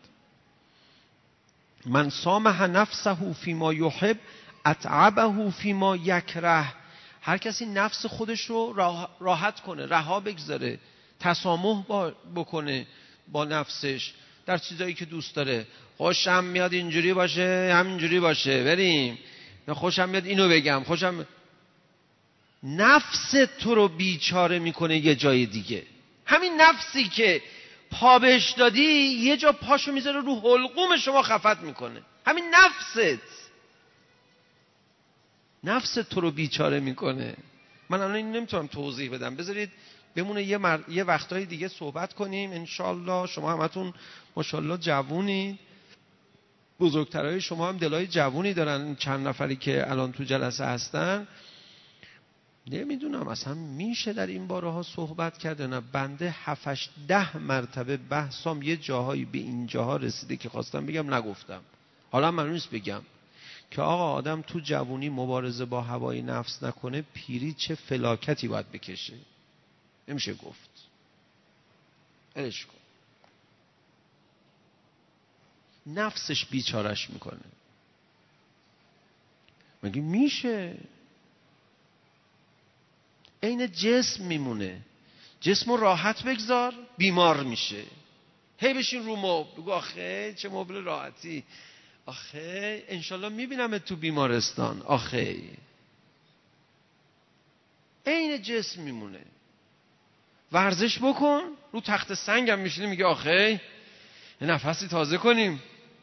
من سامح نفسه فیما یحب اتعبه فیما یکره. هر کسی نفس خودش رو راحت کنه، رها بگذاره، تسامح بکنه با نفسش در چیزایی که دوست داره. خوشم میاد اینجوری باشه همینجوری باشه بریم، خوشم میاد اینو بگم، خوشم. نفس تو رو بیچاره میکنه یه جای دیگه. همین نفسی که پا بهش دادی یه جا پاشو میذاره رو حلقوم شما خفت میکنه. همین نفست نفس تو رو بیچاره میکنه. من الان این نمیتونم توضیح بدم، بذارید بمونه یه, مر... یه وقتای دیگه صحبت کنیم انشالله. شما همتون ماشاءالله جوونید، بزرگترهای شما هم دلای جوونی دارن، چند نفری که الان تو جلسه هستن. نمیدونم اصلا میشه در این باره ها صحبت کرده نه. بنده هفتش ده مرتبه بحثام یه جاهایی به این جاها رسیده که خواستم بگم نگفتم. حالا من نیست بگم که آقا آدم تو جوونی مبارزه با هوای نفس نکنه، پیری چه فلاکتی باید بکشه. نمیشه گفت الش کن. نفسش بیچارش میکنه. مگه میشه؟ این جسم میمونه، جسم رو راحت بگذار بیمار میشه. هی بشین رو مبل، بگو آخه چه مبل راحتی، آخه انشالله میبینم تو بیمارستان، آخه این جسم میمونه. ورزش بکن، رو تخت سنگم میشینی میگه آخه یه نفسی تازه کنیم.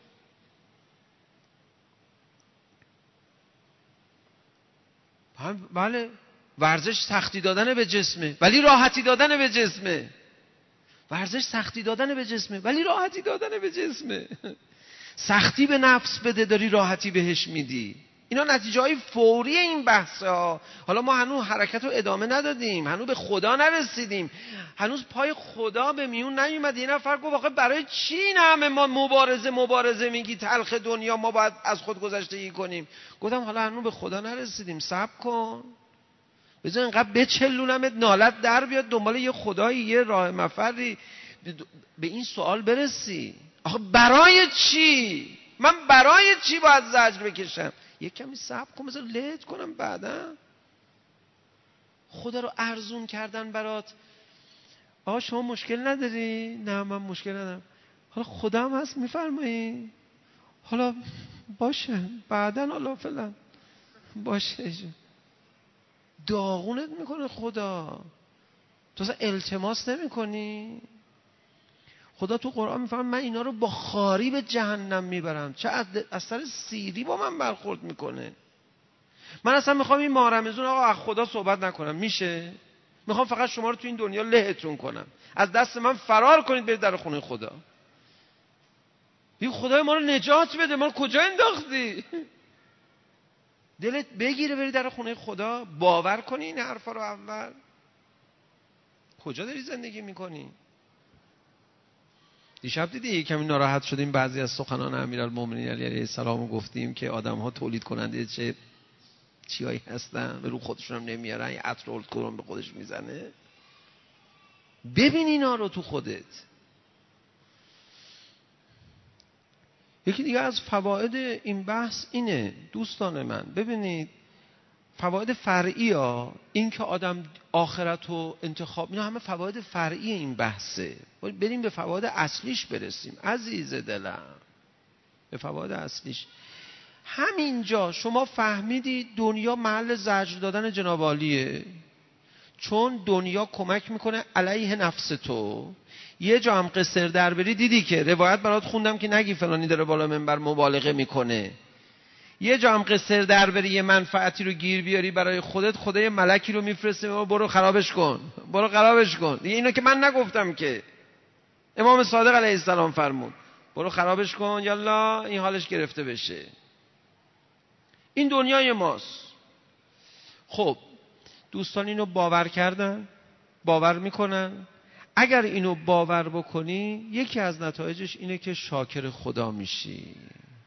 بله ورزش سختی دادن به جسمه ولی راحتی دادن به جسمه. ورزش سختی دادن به جسمه ولی راحتی دادن به جسمه. سختی به نفس بده داری راحتی بهش میدی. اینا نتیجه های فوری این بحث ها. حالا ما هنوز حرکت رو ادامه ندادیم، هنوز به خدا نرسیدیم، هنوز پای خدا به میون نیومد. یه نفر گفت واقعا برای چی این همه ما مبارزه مبارزه میگی تلخ دنیا، ما باید از خود گذشتگی کنیم. گفتم حالا هنوز به خدا نرسیدیم، صبر کن، بذار اینقدر بچلونمت نالت در بیاد دنبال یه خدایی، یه راه مفری به این سوال برسی. آخه برای چی؟ من برای چی باید زجر بکشم؟ یه کمی صبر کن، بذار لهت کنم بعدا. خدا رو ارزون کردن برات. آقا شما مشکل نداری؟ نه من مشکل ندارم. حالا خدا هم هست میفرمایی؟ حالا باشه بعدا، حالا فعلا باشه. داغونت میکنه خدا، تو اصلا التماس نمی کنی. خدا تو قرآن میفرماید من اینا رو با خاری به جهنم میبرم. چه از سر سیری با من برخورد میکنه. من اصلا میخوام این ماه رمضان آقا از خدا صحبت نکنم، میشه؟ میخوام فقط شما رو تو این دنیا لهتون کنم، از دست من فرار کنید برید در خونه خدا. بگو خدای ما رو نجات بده، ما رو کجا انداختی؟ دلت بگیره بری در خونه خدا، باور کنی این حرفا رو اول. کجا داری زندگی میکنی؟ دیشب دیدی کمی ناراحت شدیم بعضی از سخنان امیرالمومنین علیه السلام رو گفتیم که آدم ها تولید کننده چه چیایی هستن، به رو خودشون هم نمیارن، یه عطر اولد کلون به خودش میزنه. ببین اینا رو تو خودت. یکی دیگه از فواید این بحث اینه دوستان من، ببینید فواید فرعی ها، این که آدم آخرت رو انتخاب، اینا همه فواید فرعی این بحثه. بریم به فواید اصلیش برسیم عزیز دلم، به فواید اصلیش. همینجا شما فهمیدید دنیا محل زجر دادن جناب عالیه، چون دنیا کمک میکنه علیه نفس تو. یه جا هم قصر در بری دیدی که روایت برات خوندم که نگی فلانی داره بالا منبر مبالغه میکنه. یه جا هم قصر در بری یه منفعتی رو گیر بیاری برای خودت، خدای ملکی رو میفرسته برو خرابش کن، برو خرابش کن. دیگه اینو که من نگفتم که، امام صادق علیه السلام فرمود برو خرابش کن یالا این حالش گرفته بشه. این دنیای ماست. خب دوستان اینو باور کردن، باور میکنن. اگر اینو باور بکنی یکی از نتایجش اینه که شاکر خدا میشی.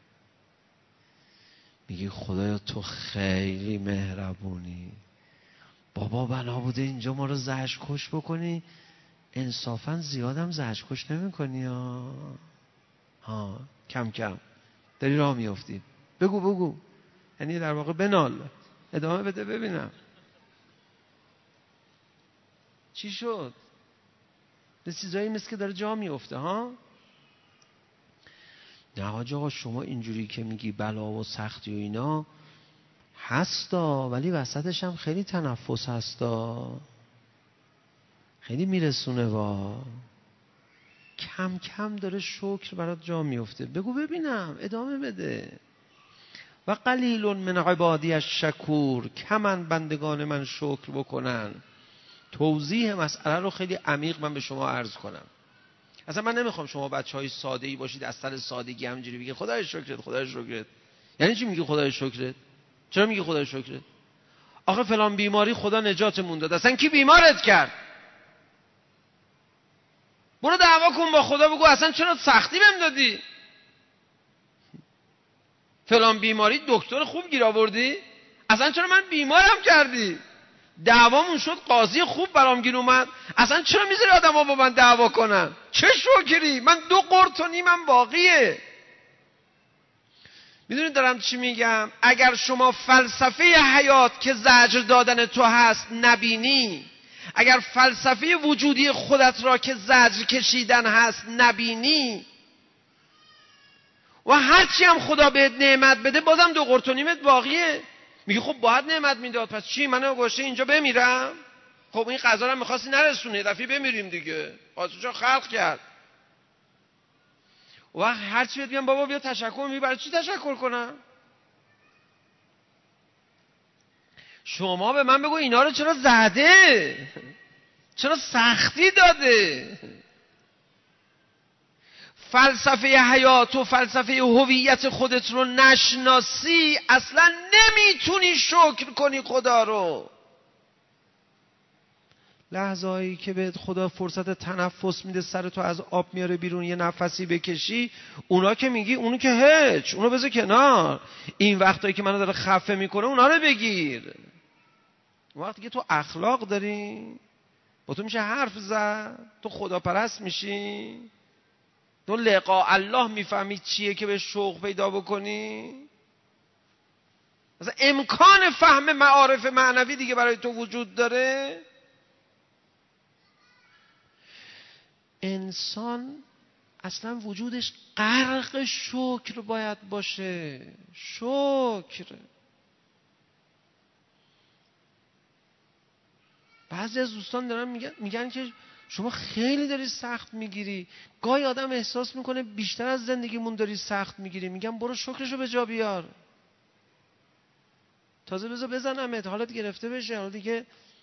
میگی خدایا تو خیلی مهربونی، بابا بنا بوده اینجا ما رو زجر کش بکنی، انصافا زیادم زجر کش نمی کنی ها. ها کم کم داری راه میافتی. بگو بگو، یعنی در واقع بنال، ادامه بده ببینم چی شد. یه چیزایی مثل که داره جا میفته ها. نه حاج آقا شما اینجوری که میگی بلا و سختی و اینا هستا، ولی وسطش هم خیلی تنفس هستا، خیلی میرسونه وا. کم کم داره شکر برات جا میفته. بگو ببینم، ادامه بده. و قلیل من عبادی الشکور، کمن بندگان من شکر بکنن. توضیح مسئله رو خیلی عمیق من به شما عرض کنم. اصلا من نمیخوام شما بچهای ساده‌ای باشید از سر سادگی همینجوری بگید خدای شکرت خدای شکرت. یعنی چی میگی خدای شکرت؟ چرا میگی خدای شکرت؟ آخه فلان بیماری خدا نجاتمون داد. اصلا کی بیمارت کرد؟ برو دعوا کن با خدا، بگو اصلا چرا سختی بهم دادی؟ فلان بیماری دکتر خوب گیر آوردی؟ اصلا چرا من بیمارم کردی؟ دعوامون شد قاضی خوب برام گیر اومد، اصلا چرا میذاری آدم‌ها با من دعوا کنن؟ چه شکری؟ من دو قرط و نیمم باقیه. میدونید دارم چی میگم؟ اگر شما فلسفه حیات که زجر دادن تو هست نبینی، اگر فلسفه وجودی خودت را که زجر کشیدن هست نبینی، و هرچی هم خدا بهت نعمت بده بازم دو قرط و نیمت باقیه. میگه خب باید نعمت میداد، پس چی منو گوشه اینجا بمیرم؟ خب این قضا رو می‌خواستی نرسونی، دفعه بمیریم دیگه، آسوچا خلق کرد. و هر چی بهت میگم بابا بیا تشکر، میگی برای چی تشکر کنم؟ شما به من بگو اینا رو چرا زده؟ چرا سختی داده؟ فلسفه حیات و فلسفه هویت خودت رو نشناسی اصلا نمیتونی شکر کنی خدا رو. لحظه‌ای که بهت خدا فرصت تنفس میده، سر تو از آب میاره بیرون، یه نفسی بکشی، اونا که میگی اونو که هیچ، اونو بذار کنار. این وقتایی که منو داره خفه میکنه اونا رو بگیر. اون وقتی که تو اخلاق داری، با تو میشه حرف زد، تو خدا پرست میشی، تو لقاء الله میفهمی چیه که به شوق پیدا بکنی. مثلا امکان فهم معارف معنوی دیگه برای تو وجود داره. انسان اصلا وجودش غرق شکر باید باشه. شکر. بعضی از دوستان دارن میگن میگن که شما خیلی داری سخت میگیری. گاهی آدم احساس میکنه بیشتر از زندگیمون داری سخت میگیری. میگم برو شکرشو به جا بیار. تازه بذار بزنمت، حالت گرفته بشه، حالا دیگه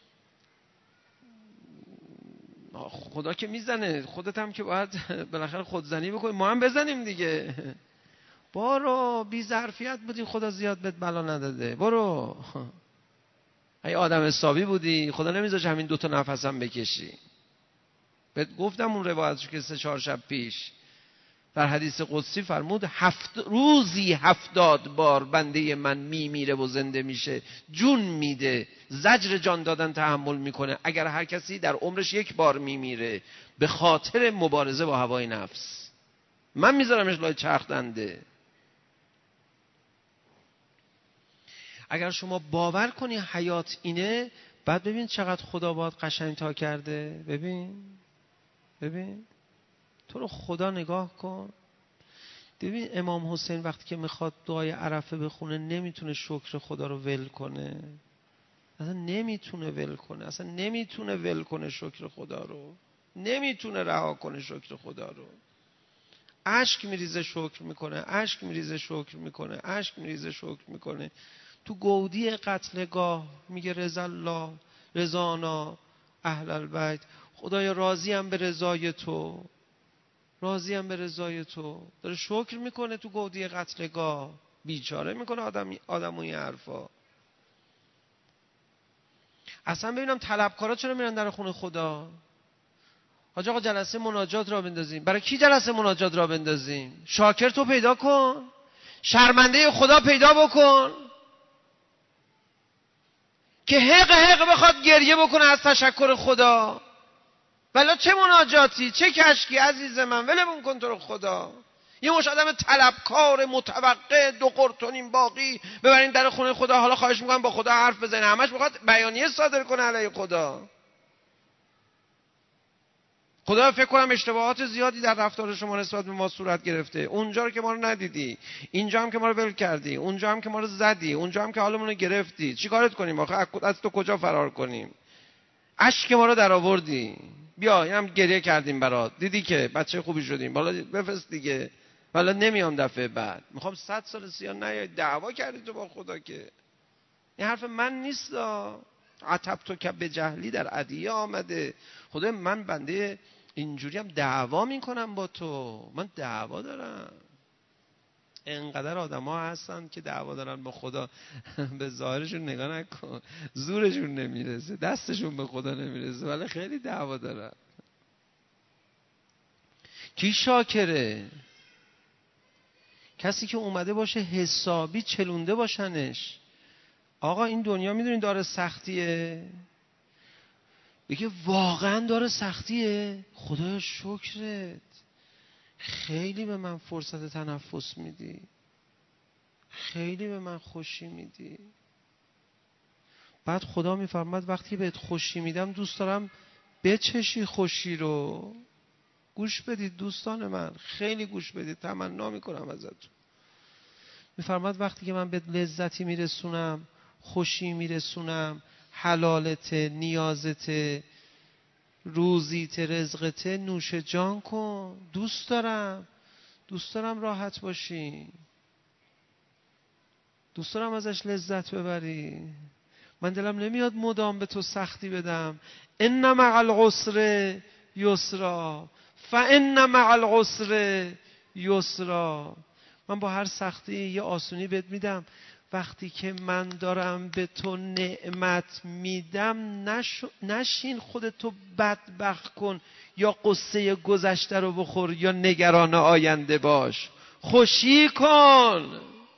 خدا که میزنه، خودت هم که باید بالاخره خودزنی بکنی، ما هم بزنیم دیگه. برو، بی ظرفیت بودی خدا زیاد بهت بلا نداده، برو. ای آدم حسابی بودی خدا نمیذاش همین دوتا نفس هم بکشی. بهت گفتم اون روایتشو که سه چهار شب پیش در حدیث قدسی فرمود هفت روزی هفتاد بار بنده من میمیره و زنده میشه، جون میده، زجر جان دادن تحمل میکنه. اگر هر کسی در عمرش یک بار میمیره به خاطر مبارزه با هوای نفس، من میذارمش لای چرخ دنده. اگر شما باور کنی حیات اینه، بعد ببین چقدر خدا باید قشنگ تا کرده. ببین ببین تو رو خدا نگاه کن. ببین امام حسین وقتی که میخواد دعای عرفه بخونه نمیتونه شکر خدا رو ول کنه، اصلا نمیتونه ول کنه، اصلا نمیتونه ول کنه شکر خدا رو، نمیتونه رها کنه شکر خدا رو. اشک میریزه شکر میکنه، اشک میریزه شکر میکنه، اشک میریزه شکر میکنه. تو گودی قتلگاه میگه رضا الله رضانا اهل البیت، خدایا راضیم به رضای تو، راضیم به رضای تو. داره شکر میکنه تو گودی قتلگاه، بیچاره میکنه آدم آدمو این حرفا. اصلا ببینم طلبکارا چرا میرن در خونه خدا؟ حاج آقا جلسه مناجات را بندازیم. برای کی جلسه مناجات را بندازیم؟ شاکر تو پیدا کن، شرمنده خدا پیدا بکن که حق حق بخواد گریه بکنه از تشکر خدا. ولی چه مناجاتی، چه کشکی عزیز من، ولمون کن تو رو خدا. یه مش آدم طلبکار متوقع دو قرتونیم باقی ببرین در خونه خدا. حالا خواهش میکنم با خدا حرف بزنین، همش میخواد بیانیه صادر کنه علیه خدا. خدا فکر کنم اشتباهات زیادی در رفتار شما نسبت به ما صورت گرفته. اونجا رو که ما رو ندیدی، اینجا هم که ما رو ول کردی، اونجا هم که ما رو زدی، اونجا هم که حالمون رو گرفتی. چی کارت کنیم آخه؟ از تو کجا فرار کنیم؟ اشک ما رو در آوردی. بیا اینم گریه کردیم برات، دیدی که بچه خوبی شدیم، حالا بفرست دیگه. حالا نمیام دفعه بعد. میخوام صد سال سیاه نیای دعوا کردی تو با خدا که. این حرف من نیست. عتب تو که به جهلی در عدیه آمده. خدا من بنده اینجوری هم دعوا میکنم با تو، من دعوا دارم. انقدر آدم ها هستن که دعوا دارن با خدا، به ظاهرشون نگاه نکن، زورشون نمیرسه، دستشون به خدا نمیرسه، ولی خیلی دعوا دارن. کی شاکره؟ کسی که اومده باشه حسابی چلونده باشنش. آقا این دنیا میدونین داره سختیه؟ بگه واقعا داره سختیه؟ خدایا شکرت، خیلی به من فرصت تنفس میدی، خیلی به من خوشی میدی. بعد خدا میفرماد وقتی بهت خوشی میدم دوست دارم بچشی خوشی رو. گوش بدید دوستان من، خیلی گوش بدید، تمنا میکنم ازتون. میفرماد وقتی که من به لذتی میرسونم، خوشی میرسونم، حلالت، نیازت، روزیت، رزقت، نوش جان کن. دوست دارم، دوست دارم راحت باشی، دوست دارم ازش لذت ببری. من دلم نمیاد مدام به تو سختی بدم. ان مع العسر یسرا فان مع العسر یسرا. من با هر سختی یه آسونی بهت میدم. وقتی که من دارم به تو نعمت میدم نش... نشین خودتو بدبخت کن، یا قصه گذشته رو بخور یا نگران آینده باش. خوشی کن،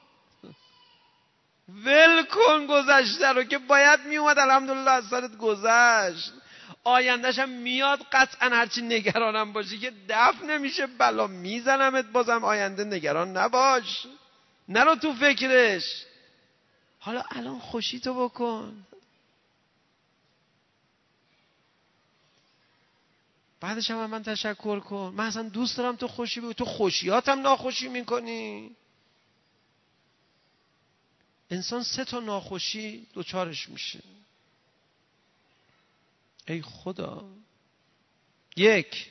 ول کن گذشته رو که باید میومد الحمدلله از سرت گذشت. آیندهش هم میاد قطعا، هرچی نگرانم باشی که دفع نمیشه، بلا میزنمت. بازم آینده نگران نباش، نرو تو فکرش. حالا الان خوشی تو بکن، بعدش هم من تشکر کن. من اصلا دوست دارم تو خوشی بگو. تو خوشیاتم ناخوشی میکنی. انسان سه تا ناخوشی دوچارش میشه. ای خدا. یک،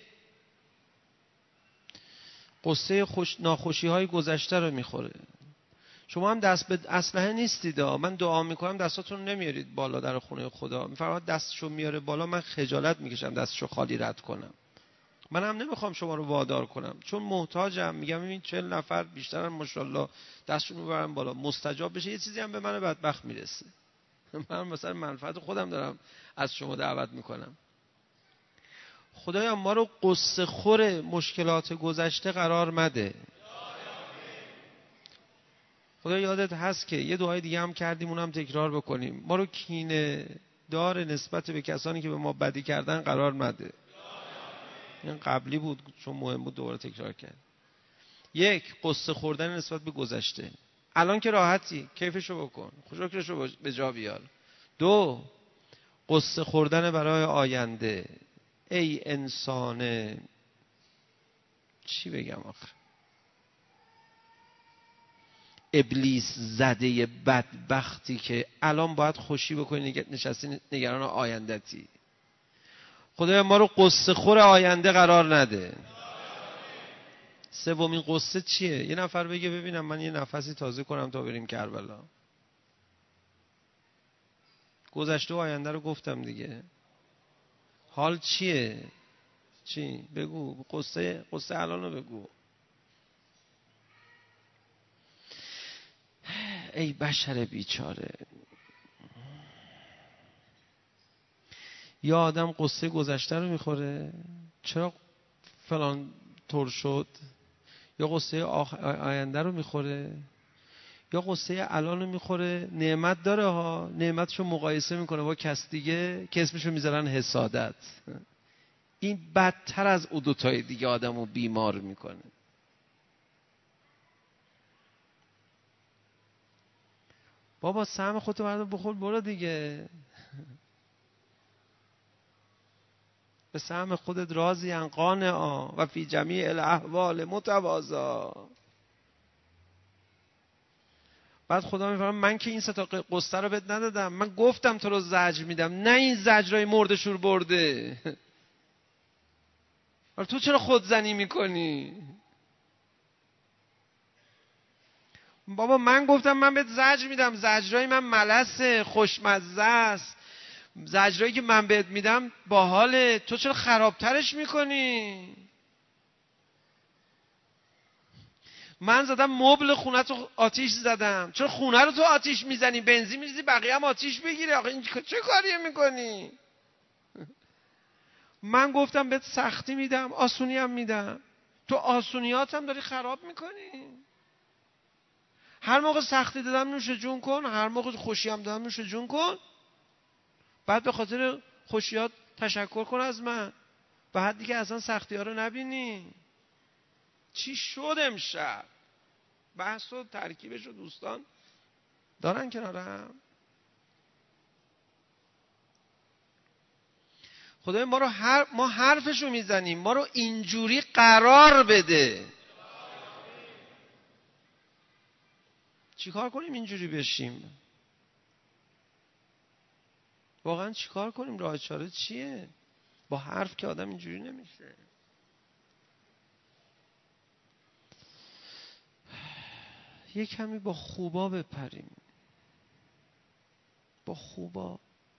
قصه خوش ناخوشی های گذشته رو میخوره. شما هم دست به اسلحه نیستید. من دعا میکنم دستاتون نمیارید بالا در خونه خدا. میفرماد دستشو میاره بالا، من خجالت میکشم دستشو خالی رد کنم. من هم نمیخوام شما رو وادار کنم، چون محتاجم. میگم ببین چهل نفر بیشترن ماشاءالله دستشون میبرن بالا، مستجاب بشه یه چیزی هم به من بدبخت میرسه. من مثلا منفعت خودم دارم از شما دعوت میکنم. خدایا ما رو قصه خور مشکلات گذشته قرار مده. خدا یادت هست که یه دعای دیگه هم کردیم، اونم تکرار بکنیم. ما رو کینه دار نسبت به کسانی که به ما بدی کردن قرار مده. این قبلی بود چون مهم بود دوباره تکرار کرد. یک، قصه خوردن نسبت به گذشته. الان که راحتی کیفشو بکن، شکرشو به جا بیار. دو، قصه خوردن برای آینده. ای انسان، چی بگم آخه، ابلیس زده بدبختی که الان باید خوشی بکنی نشستی نگران آیندتی. خدایا ما رو قصه خور آینده قرار نده. سومین قصه چیه؟ یه نفر بگه ببینم من یه نفسی تازه کنم تا بریم کربلا. گذشته و آینده رو گفتم دیگه. حال چیه؟ چی؟ بگو قصه قصه الان رو بگو. ای بشر بیچاره. یا آدم قصه گذشته رو میخوره چرا فلان طور شد، یا قصه آینده رو میخوره، یا قصه الان رو میخوره. نعمت داره ها، نعمتشو مقایسه میکنه با کس دیگه که اسمشو میذارن حسادت. این بدتر از او دوتای دیگه آدمو بیمار میکنه. بابا سهم خودتو بردار بخور برو دیگه. به سهم خودت راضی ان قانعا و فی جمیع الاحوال متواضعا. بعد خدا میفرماید من که این سه تا قصه رو بهت ندادم، من گفتم تو رو زجر میدم، نه این زجرای مرده شور برده. تو چرا خودزنی میکنی؟ بابا من گفتم من بهت زجر میدم، زجرای من ملسه، خوشمزه است، زجرایی که من بهت میدم باحاله، تو چرا خرابترش میکنی؟ من زدم مبل خونه تو آتیش زدم، چرا خونه رو تو آتیش میزنی؟ بنزین میریزی بقیه هم آتیش بگیره. آخه این چه کاریه میکنی؟ من گفتم بهت سختی میدم، آسونی هم میدم، تو آسونیات هم داری خراب میکنی. هر موقع سختی دادم نوش جون کن، هر موقع خوشی هم دادم نوش جون کن. بعد به خاطر خوشیات تشکر کن از من، بعد دیگه اصلا سختی ها رو نبینی. چی شد امشب؟ بحث و ترکیبش و دوستان دارن کنارم. خدای ما رو هر ما حرفشو میزنیم، ما رو اینجوری قرار بده. چیکار کنیم اینجوری بشیم؟ واقعا چیکار کنیم؟ راه چاره چیه؟ با حرف که آدم اینجوری نمیشه. یه کمی با خوبا بپریم، با خوبا،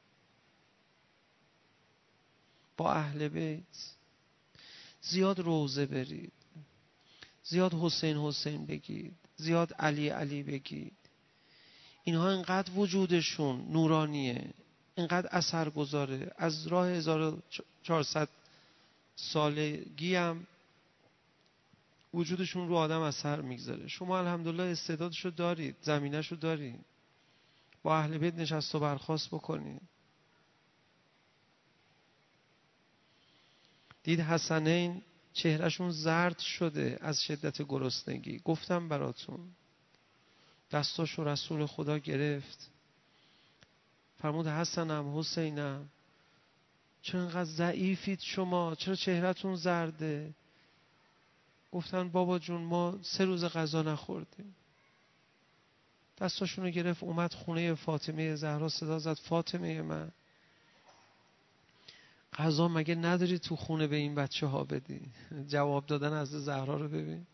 با اهل بیت. زیاد روزه برید، زیاد حسین حسین بگید، زیاد علی علی بگید. اینها انقدر وجودشون نورانیه، انقدر اثر گذاره. از راه هزار و چهارصد سالگی هم وجودشون رو آدم اثر میگذاره. شما الحمدلله استعدادشو دارید، زمینهشو دارید، با اهل بیت نشست و برخاست بکنید. دید حسنین چهرهشون زرد شده از شدت گرسنگی. گفتم براتون، دستاشو رسول خدا گرفت، فرمود حسنم حسینم چرا اینقدر ضعیفید شما؟ چرا چهرهتون زرده؟ گفتن بابا جون ما سه روز غذا نخوردیم. دستاشونو گرفت اومد خونه فاطمه زهرا، صدا زد فاطمه من، غذا مگه نداری تو خونه به این بچه ها بدی؟ جواب دادن از زهرا رو ببین.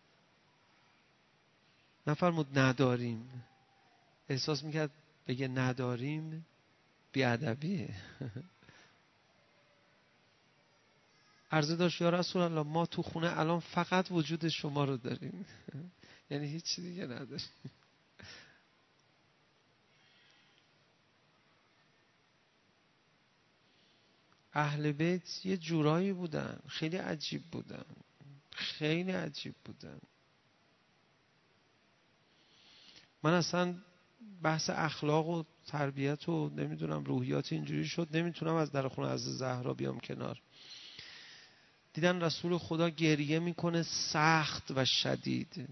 نفرمود نداریم. احساس میکرد بگه نداریم بیادبیه. عرضه داشت یا رسول الله ما تو خونه الان فقط وجود شما رو داریم. یعنی هیچ دیگه نداریم. اهل بیت یه جورایی بودن، خیلی عجیب بودن، خیلی عجیب بودن. من اصلا بحث اخلاق و تربیت و نمیدونم روحیات اینجوری شد نمیتونم از در خونه از زهرا بیام کنار. دیدن رسول خدا گریه میکنه سخت و شدید.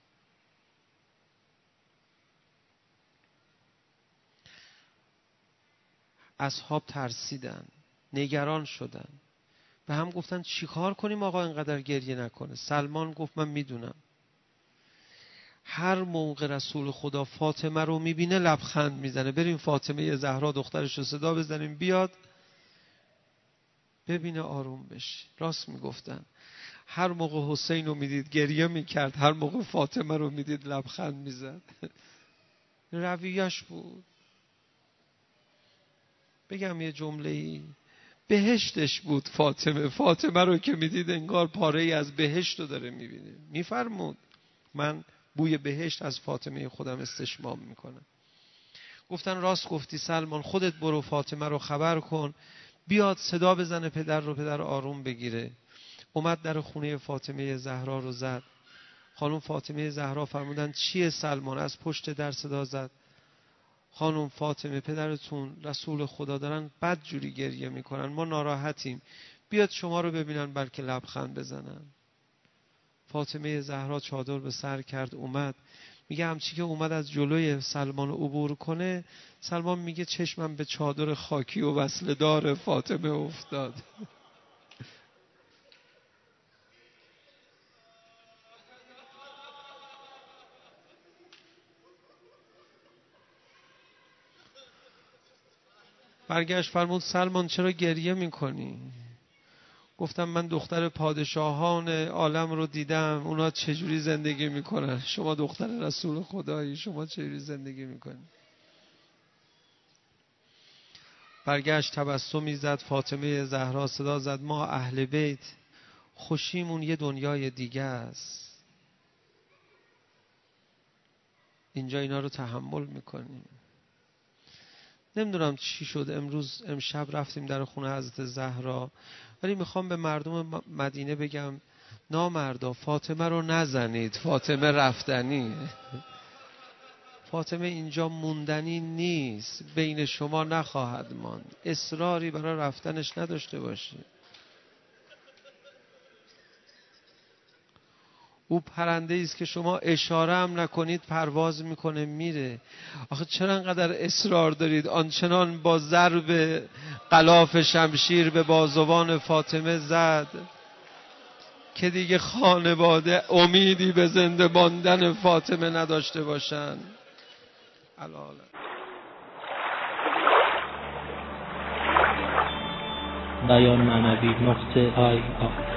اصحاب ترسیدن، نگران شدن، به هم گفتن چیکار کنیم آقا اینقدر گریه نکنه. سلمان گفت من میدونم. هر موقع رسول خدا فاطمه رو میبینه لبخند میزنه. بریم فاطمه زهرا دخترش رو صدا بزنیم بیاد ببینه آروم بشه. راست میگفتن. هر موقع حسین رو میدید گریه میکرد، هر موقع فاطمه رو میدید لبخند میزد. رویش بود. بگم یه جمله‌ای، بهشتش بود فاطمه. فاطمه رو که میدید انگار پاره ای از بهشت رو داره میبینه. میفرمود من بوی بهشت از فاطمه خودم استشمام میکنم. گفتن راست گفتی سلمان، خودت برو فاطمه رو خبر کن بیاد صدا بزنه پدر رو، پدر آروم بگیره. اومد در خونه فاطمه زهرا رو زد. خانم فاطمه زهرا فرمودن چیه سلمان؟ از پشت در صدا زد خانم فاطمه پدرتون رسول خدا دارن بد جوری گریه میکنن، ما ناراحتیم، بیاد شما رو ببینن بلکه لبخند بزنن. فاطمه زهرا چادر به سر کرد اومد. میگه همچی که اومد از جلوی سلمان عبور کنه، سلمان میگه چشمم به چادر خاکی و وصله دار فاطمه افتاد. برگشت فرمود سلمان چرا گریه میکنی؟ گفتم من دختر پادشاهان عالم رو دیدم، اونا چجوری زندگی میکنن، شما دختر رسول خدایی، شما چجوری زندگی میکنی؟ برگشت تبسمی زد. فاطمه زهرا صدا زد ما اهل بیت خوشیمون یه دنیای دیگه است، اینجا اینا رو تحمل میکنیم. نمیدونم چی شد امروز امشب رفتیم در خونه حضرت زهرا، ولی میخوام به مردم مدینه بگم نامردا فاطمه رو نزنید، فاطمه رفتنی، فاطمه اینجا موندنی نیست، بین شما نخواهد ماند، اصراری برای رفتنش نداشته باشید. او پرنده است که شما اشاره هم نکنید پرواز میکنه میره. آخه چرا انقدر اصرار دارید آنچنان با ضرب غلاف شمشیر به بازوان فاطمه زد که دیگه خانواده امیدی به زنده ماندن فاطمه نداشته باشن. الان بیان معنوی نقطه آی آی